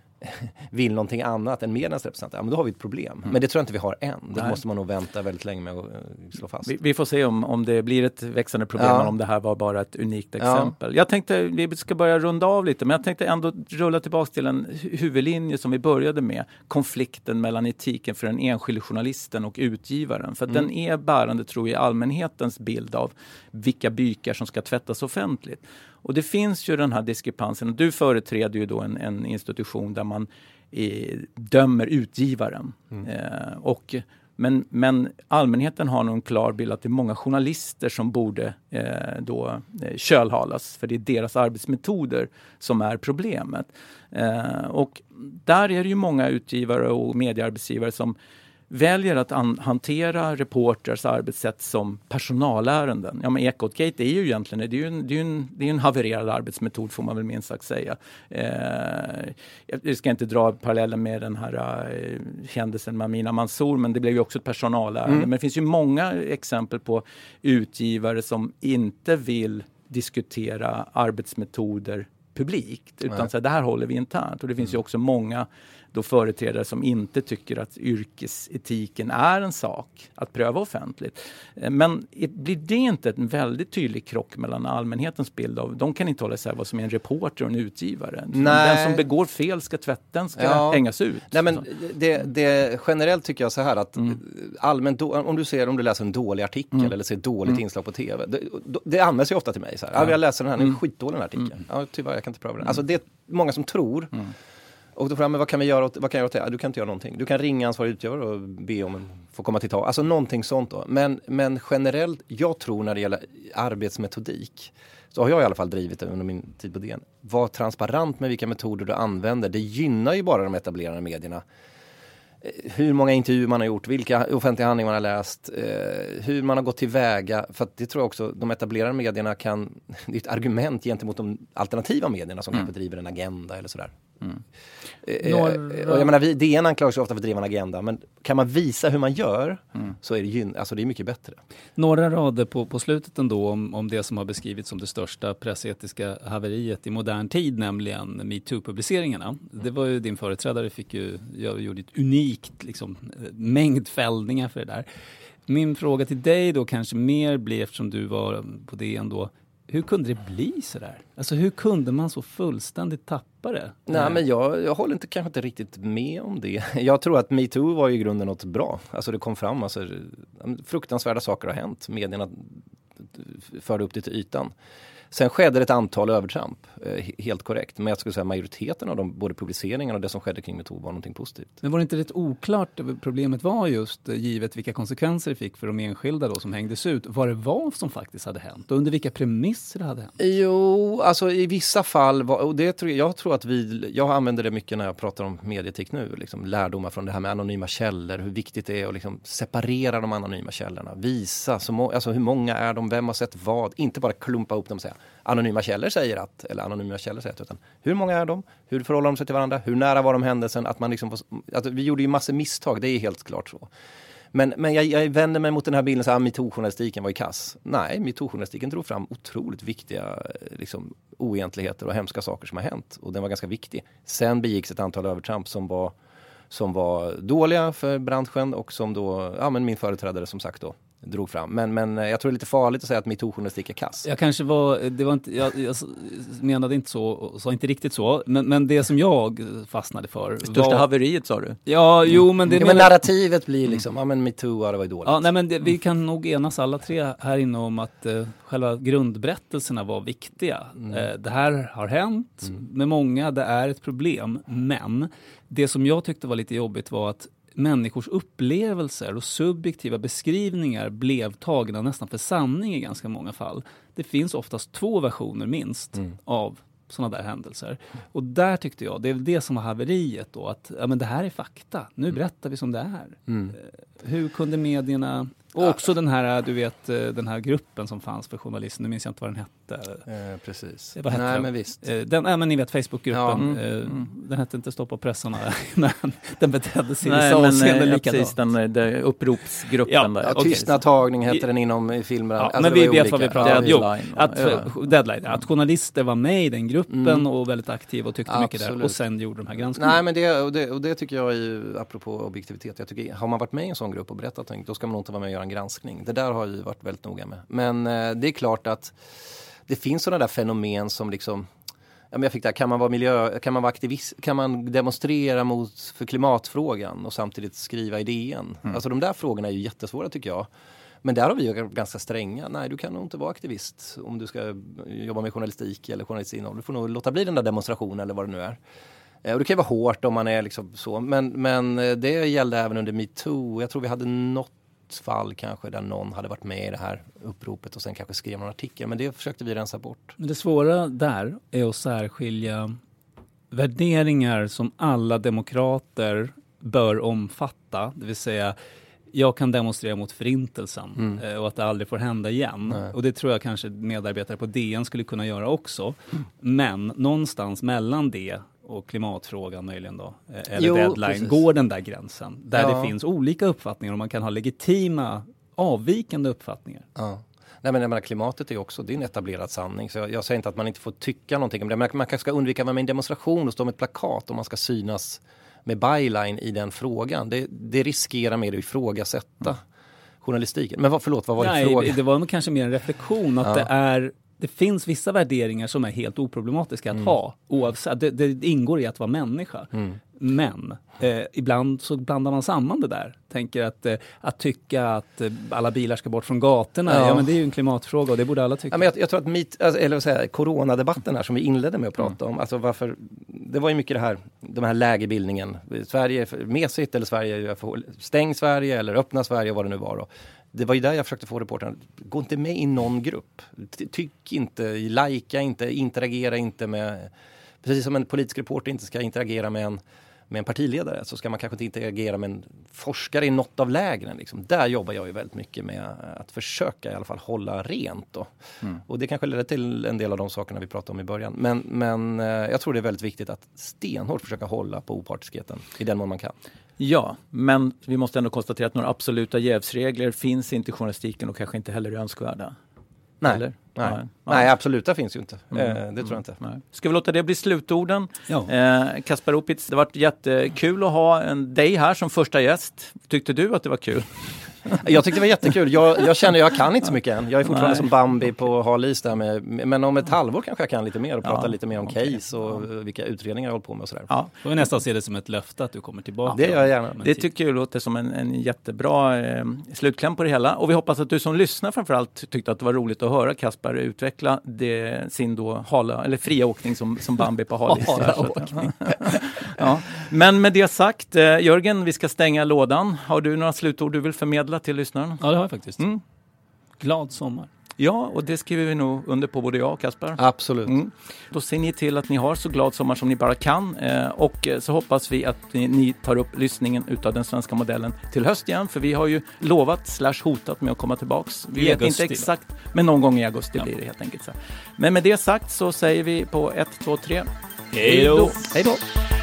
vill någonting annat än mediernas representanter, ja, men då har vi ett problem. Mm. Men det tror jag inte vi har än. Det Nej. måste man nog vänta väldigt länge med att uh, slå fast. Vi, vi får se om, om det blir ett växande problem, ja. om det här var bara ett unikt exempel. Ja. Jag tänkte, vi ska börja runda av lite, men jag tänkte ändå rulla tillbaka till en huvudlinje som vi började med. Konflikten mellan etiken för den enskilde journalisten och utgivaren. För att mm. den är bärande, tror jag, i allmänhetens bild av vilka bykar som ska tvättas offentligt. Och det finns ju den här diskrepansen. Du företräder ju då en, en institution där man eh, dömer utgivaren. Mm. Eh, och, men, men allmänheten har nog en klar bild att det är många journalister som borde eh, då eh, kölhalas. För det är deras arbetsmetoder som är problemet. Eh, och där är det ju många utgivare och mediearbetsgivare som väljer att an- hantera reporters arbetssätt som personalärenden. Ja, men Ekotgate är ju egentligen det är ju en, det är en, det är en havererad arbetsmetod, får man väl minst sagt säga. Eh, jag ska inte dra parallellen med den här eh, händelsen med Amina Mansour, men det blev ju också ett personalärende. Mm. Men det finns ju många exempel på utgivare som inte vill diskutera arbetsmetoder publikt, utan så här, det här håller vi internt. Och det finns mm. ju också många då företrädare som inte tycker att yrkesetiken är en sak att pröva offentligt. Men blir det inte en väldigt tydlig krock mellan allmänhetens bild av, de kan inte hålla sig vad som är en reporter och en utgivare. Nej. Den som begår fel ska tvätten ska ja. hängas ut. Nej, men det, det, generellt tycker jag så här att mm. allmänt, om du ser, om du läser en dålig artikel mm. eller ser ett dåligt mm. inslag på tv, det, det används ju ofta till mig så här. Ja. Jag läser den här, nu är skitdålig den här artikeln. Mm. Ja, tyvärr, jag kan inte pröva den. Mm. Alltså det är många som tror mm. Och då frågar men vad kan vi göra åt, vad kan jag göra åt det? Du kan inte göra någonting. Du kan ringa ansvarig utgivare och be om en få komma till tal. Alltså någonting sånt då. Men, men generellt, jag tror när det gäller arbetsmetodik så har jag i alla fall drivit det under min tid på D N. Var transparent med vilka metoder du använder. Det gynnar ju bara de etablerade medierna. Hur många intervjuer man har gjort, vilka offentliga handlingar man har läst, eh, hur man har gått tillväga. För att det tror jag också, de etablerade medierna kan, det är ett argument gentemot de alternativa medierna som mm. kanske driver en agenda eller sådär. Mm. Eh, Några... och jag menar, vi, D N anklagar sig ofta för att driva en agenda, men kan man visa hur man gör mm. så är det, gyn, alltså det är mycket bättre. Några rader på, på slutet ändå om, om det som har beskrivits som det största pressetiska haveriet i modern tid, nämligen MeToo-publiceringarna. Det var ju din företrädare, fick ju, jag gjorde ett unikt liksom, mängd fällningar för det där. Min fråga till dig då kanske mer blir, eftersom du var på D N då, hur kunde det bli så där? Alltså hur kunde man så fullständigt tappa det? Nej, men jag, jag håller inte, kanske inte riktigt med om det. Jag tror att MeToo var i grunden något bra. Alltså det kom fram, alltså, fruktansvärda saker har hänt. Medierna förde upp det till ytan. Sen skedde det ett antal övertramp, eh, helt korrekt. Men jag skulle säga majoriteten av de, både publiceringarna och det som skedde kring MeToo var någonting positivt. Men var det inte rätt oklart problemet var just, givet vilka konsekvenser det fick för de enskilda då som hängdes ut, vad det var som faktiskt hade hänt och under vilka premisser det hade hänt? Jo, alltså i vissa fall, var, och det tror jag, jag tror att vi, jag använder det mycket när jag pratar om medietik nu, liksom lärdomar från det här med anonyma källor, hur viktigt det är att liksom separera de anonyma källorna, visa, så må, alltså hur många är de, vem har sett vad, inte bara klumpa upp dem och säga anonyma källor säger att, eller anonyma källor säger att, utan hur många är de? Hur förhåller de sig till varandra? Hur nära var de händelsen? Att man liksom, att vi gjorde ju massor misstag, det är helt klart så. Men, men jag, jag vänder mig mot den här bilden så att MeToo-journalistiken var i kass. Nej, MeToo-journalistiken drog fram otroligt viktiga liksom, oegentligheter och hemska saker som har hänt. Och den var ganska viktig. Sen begicks ett antal övertramp som var, som var dåliga för branschen och som då, ja men min företrädare som sagt då, drog fram. Men, men jag tror det är lite farligt att säga att MeToo-journalistik är kass. Jag kanske var, det var inte, jag, jag menade inte så, och sa inte riktigt så, men, men det som jag fastnade för största var, haveriet sa du? Ja, jo men det ja, men narrativet blir liksom, mm. ja men MeToo, ja, det var ju dåligt. Ja, nej men det, vi kan nog enas alla tre här inne om att uh, själva grundberättelserna var viktiga. Mm. Uh, det här har hänt mm. med många, det är ett problem, men det som jag tyckte var lite jobbigt var att människors upplevelser och subjektiva beskrivningar blev tagna nästan för sanning i ganska många fall. Det finns oftast två versioner minst mm. av sådana där händelser. Och där tyckte jag, det är det som var haveriet då, att ja, men det här är fakta. Nu berättar vi som det är. Mm. Hur kunde medierna, och också den här, du vet, den här gruppen som fanns för journalister, nu minns jag inte vad den hette. Eh, precis. Vad hette Nej, den? men visst. Den, ja, men ni vet, Facebookgruppen. Ja. Mm. Mm. Den hette inte Stoppa pressarna, men den betedde sig i vissa avseenden likadant. Precis, den där uppropsgruppen ja, där. Ja, Tystnadtagning hette den inom filmen. Ja, alltså, men vi vet vad vi pratar om. Jo, att, ja. deadline, att journalister var med i den gruppen mm. och väldigt aktiva och tyckte Absolut. mycket där. Och sen gjorde de här granskningarna. Nej, men det och, det, och det tycker jag är ju, apropå objektivitet, jag tycker, har man varit med i en sån grupp och berättat, då ska man nog inte vara med och göra en granskning. Det där har jag ju varit väldigt noga med. Men eh, det är klart att det finns sådana där fenomen som liksom, ja, men jag fick det här, kan man vara miljö, kan man vara aktivist, kan man demonstrera mot för klimatfrågan och samtidigt skriva i D N? Mm. Alltså de där frågorna är ju jättesvåra tycker jag. Men där har vi ju ganska stränga. Nej, du kan nog inte vara aktivist om du ska jobba med journalistik eller journalistinnehåll. Du får nog låta bli den där demonstrationen eller vad det nu är. Och det kan ju vara hårt om man är liksom så. Men, men det gällde även under MeToo. Jag tror vi hade något fall kanske där någon hade varit med i det här uppropet och sen kanske skrev någon artikel. Men det försökte vi rensa bort. Men det svåra där är att särskilja värderingar som alla demokrater bör omfatta. Det vill säga, jag kan demonstrera mot förintelsen mm. och att det aldrig får hända igen. Nej. Och det tror jag kanske medarbetare på D N skulle kunna göra också. Mm. Men någonstans mellan det och klimatfrågan möjligen då, eller jo, deadline, precis. Går den där gränsen. Där ja. Det finns olika uppfattningar och man kan ha legitima, avvikande uppfattningar. Ja. Nej, men jag menar, klimatet är ju också, det är en etablerad sanning. Så jag, jag säger inte att man inte får tycka någonting om det. Men man kanske ska undvika att vara med en demonstration och stå med ett plakat om man ska synas med byline i den frågan. Det, det riskerar mer att ifrågasätta mm. journalistiken. Men vad, förlåt, vad var Nej, det frågan? Det var kanske mer en reflektion att ja. det är det finns vissa värderingar som är helt oproblematiska att mm. ha. Oavsett, det, det ingår i att vara människa. Mm. Men eh, ibland så blandar man samman det där. Tänker att, eh, att tycka att eh, alla bilar ska bort från gatorna, ja. ja men det är ju en klimatfråga och det borde alla tycka. Ja, men jag, jag tror att mit, alltså, eller vad säger, coronadebatten här som vi inledde med att prata mm. om, alltså varför det var ju mycket det här, de här lägebildningen. Sverige är mesigt eller Sverige är för, stäng Sverige eller öppna Sverige och vad det nu var då. Det var ju där jag försökte få reportern. Gå inte med i någon grupp. Tyck inte, likea inte, interagera inte med... Precis som en politisk reporter inte ska interagera med en, med en partiledare så ska man kanske inte interagera med en forskare i något av lägren. Liksom. Där jobbar jag ju väldigt mycket med att försöka i alla fall hålla rent. Då. Mm. Och det kanske leder till en del av de sakerna vi pratade om i början. Men, men jag tror det är väldigt viktigt att stenhårt försöka hålla på opartiskheten i den mån man kan. Ja, men vi måste ändå konstatera att några absoluta jävsregler finns inte i journalistiken och kanske inte heller är önskvärda. Nej, Eller? nej. nej. nej absoluta finns ju inte. Mm. Eh, det tror jag inte. Nej. Ska vi låta det bli slutorden? Ja. Eh, Kaspar Opitz, det har varit jättekul att ha en dig här som första gäst. Tyckte du att det var kul? Jag tyckte det var jättekul. Jag, jag känner jag kan inte så mycket än. Jag är fortfarande Nej. som Bambi på hal is där med, men om ett halvår kanske jag kan lite mer och prata ja, lite mer om okay. case och ja. vilka utredningar jag håller på med och sådär. Ja. Får vi nästan se det som ett löfte att du kommer tillbaka. Ja, det gör jag gärna. Det tycker jag låter som en, en jättebra eh, slutkläm på det hela. Och vi hoppas att du som lyssnar framförallt tyckte att det var roligt att höra Kaspar utveckla det, sin då hala, eller fria åkning som, som Bambi på hal is. Ja. Men med det sagt, eh, Jörgen, vi ska stänga lådan. Har du några slutord du vill förmedla till lyssnaren? Ja, det har jag faktiskt. Mm. Glad sommar. Ja, och det skriver vi nog under på både jag och Kaspar. Absolut. Mm. Då ser ni till att ni har så glad sommar som ni bara kan. Eh, och så hoppas vi att ni, ni tar upp lyssningen utav den svenska modellen till höst igen. För vi har ju lovat slash hotat med att komma tillbaks. Vi I vet augusti, inte exakt, men någon gång i augusti ja. blir det helt enkelt så. Men med det sagt så säger vi på ett, två, tre. Hej då! Hej då!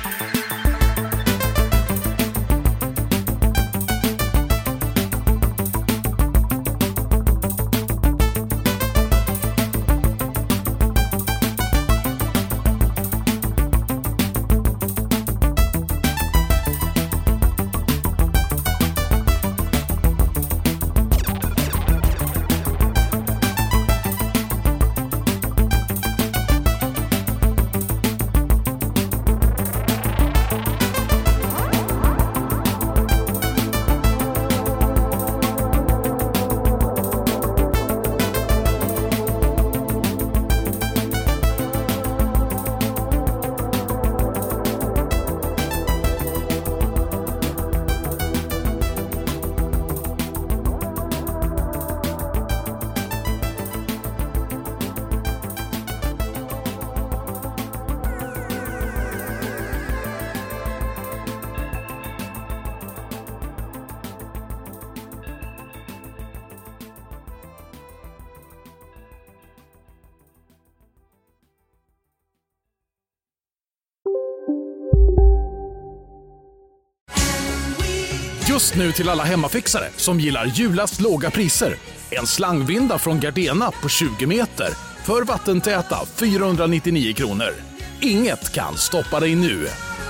Just nu till alla hemmafixare som gillar Julas låga priser. En slangvinda från Gardena på tjugo meter för vattentäta fyrahundranittionio kronor. Inget kan stoppa dig nu.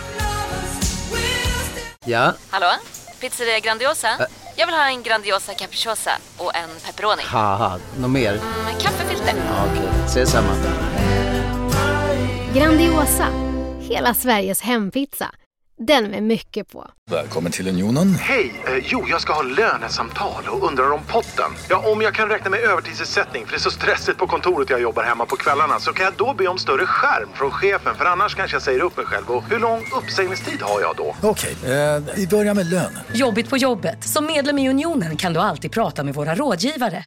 Ja? Hallå? Pizzeria Grandiosa? Ä Jag vill ha en Grandiosa capriciosa och en pepperoni. Haha, något mer? Mm, kaffefilter. Ja, okej, okay. Ses samma. Grandiosa, hela Sveriges hempizza. Den med mycket på. Välkommen till Unionen. Hej, eh, jo jag ska ha lönesamtal och undrar om potten. Ja, om jag kan räkna med övertidsersättning för det är så stressigt på kontoret jag jobbar hemma på kvällarna så kan jag då be om större skärm från chefen för annars kanske jag säger upp mig själv. Och hur lång uppsägningstid har jag då? Okej, okay, eh, vi börjar med lön. Jobbigt på jobbet. Som medlem i Unionen kan du alltid prata med våra rådgivare.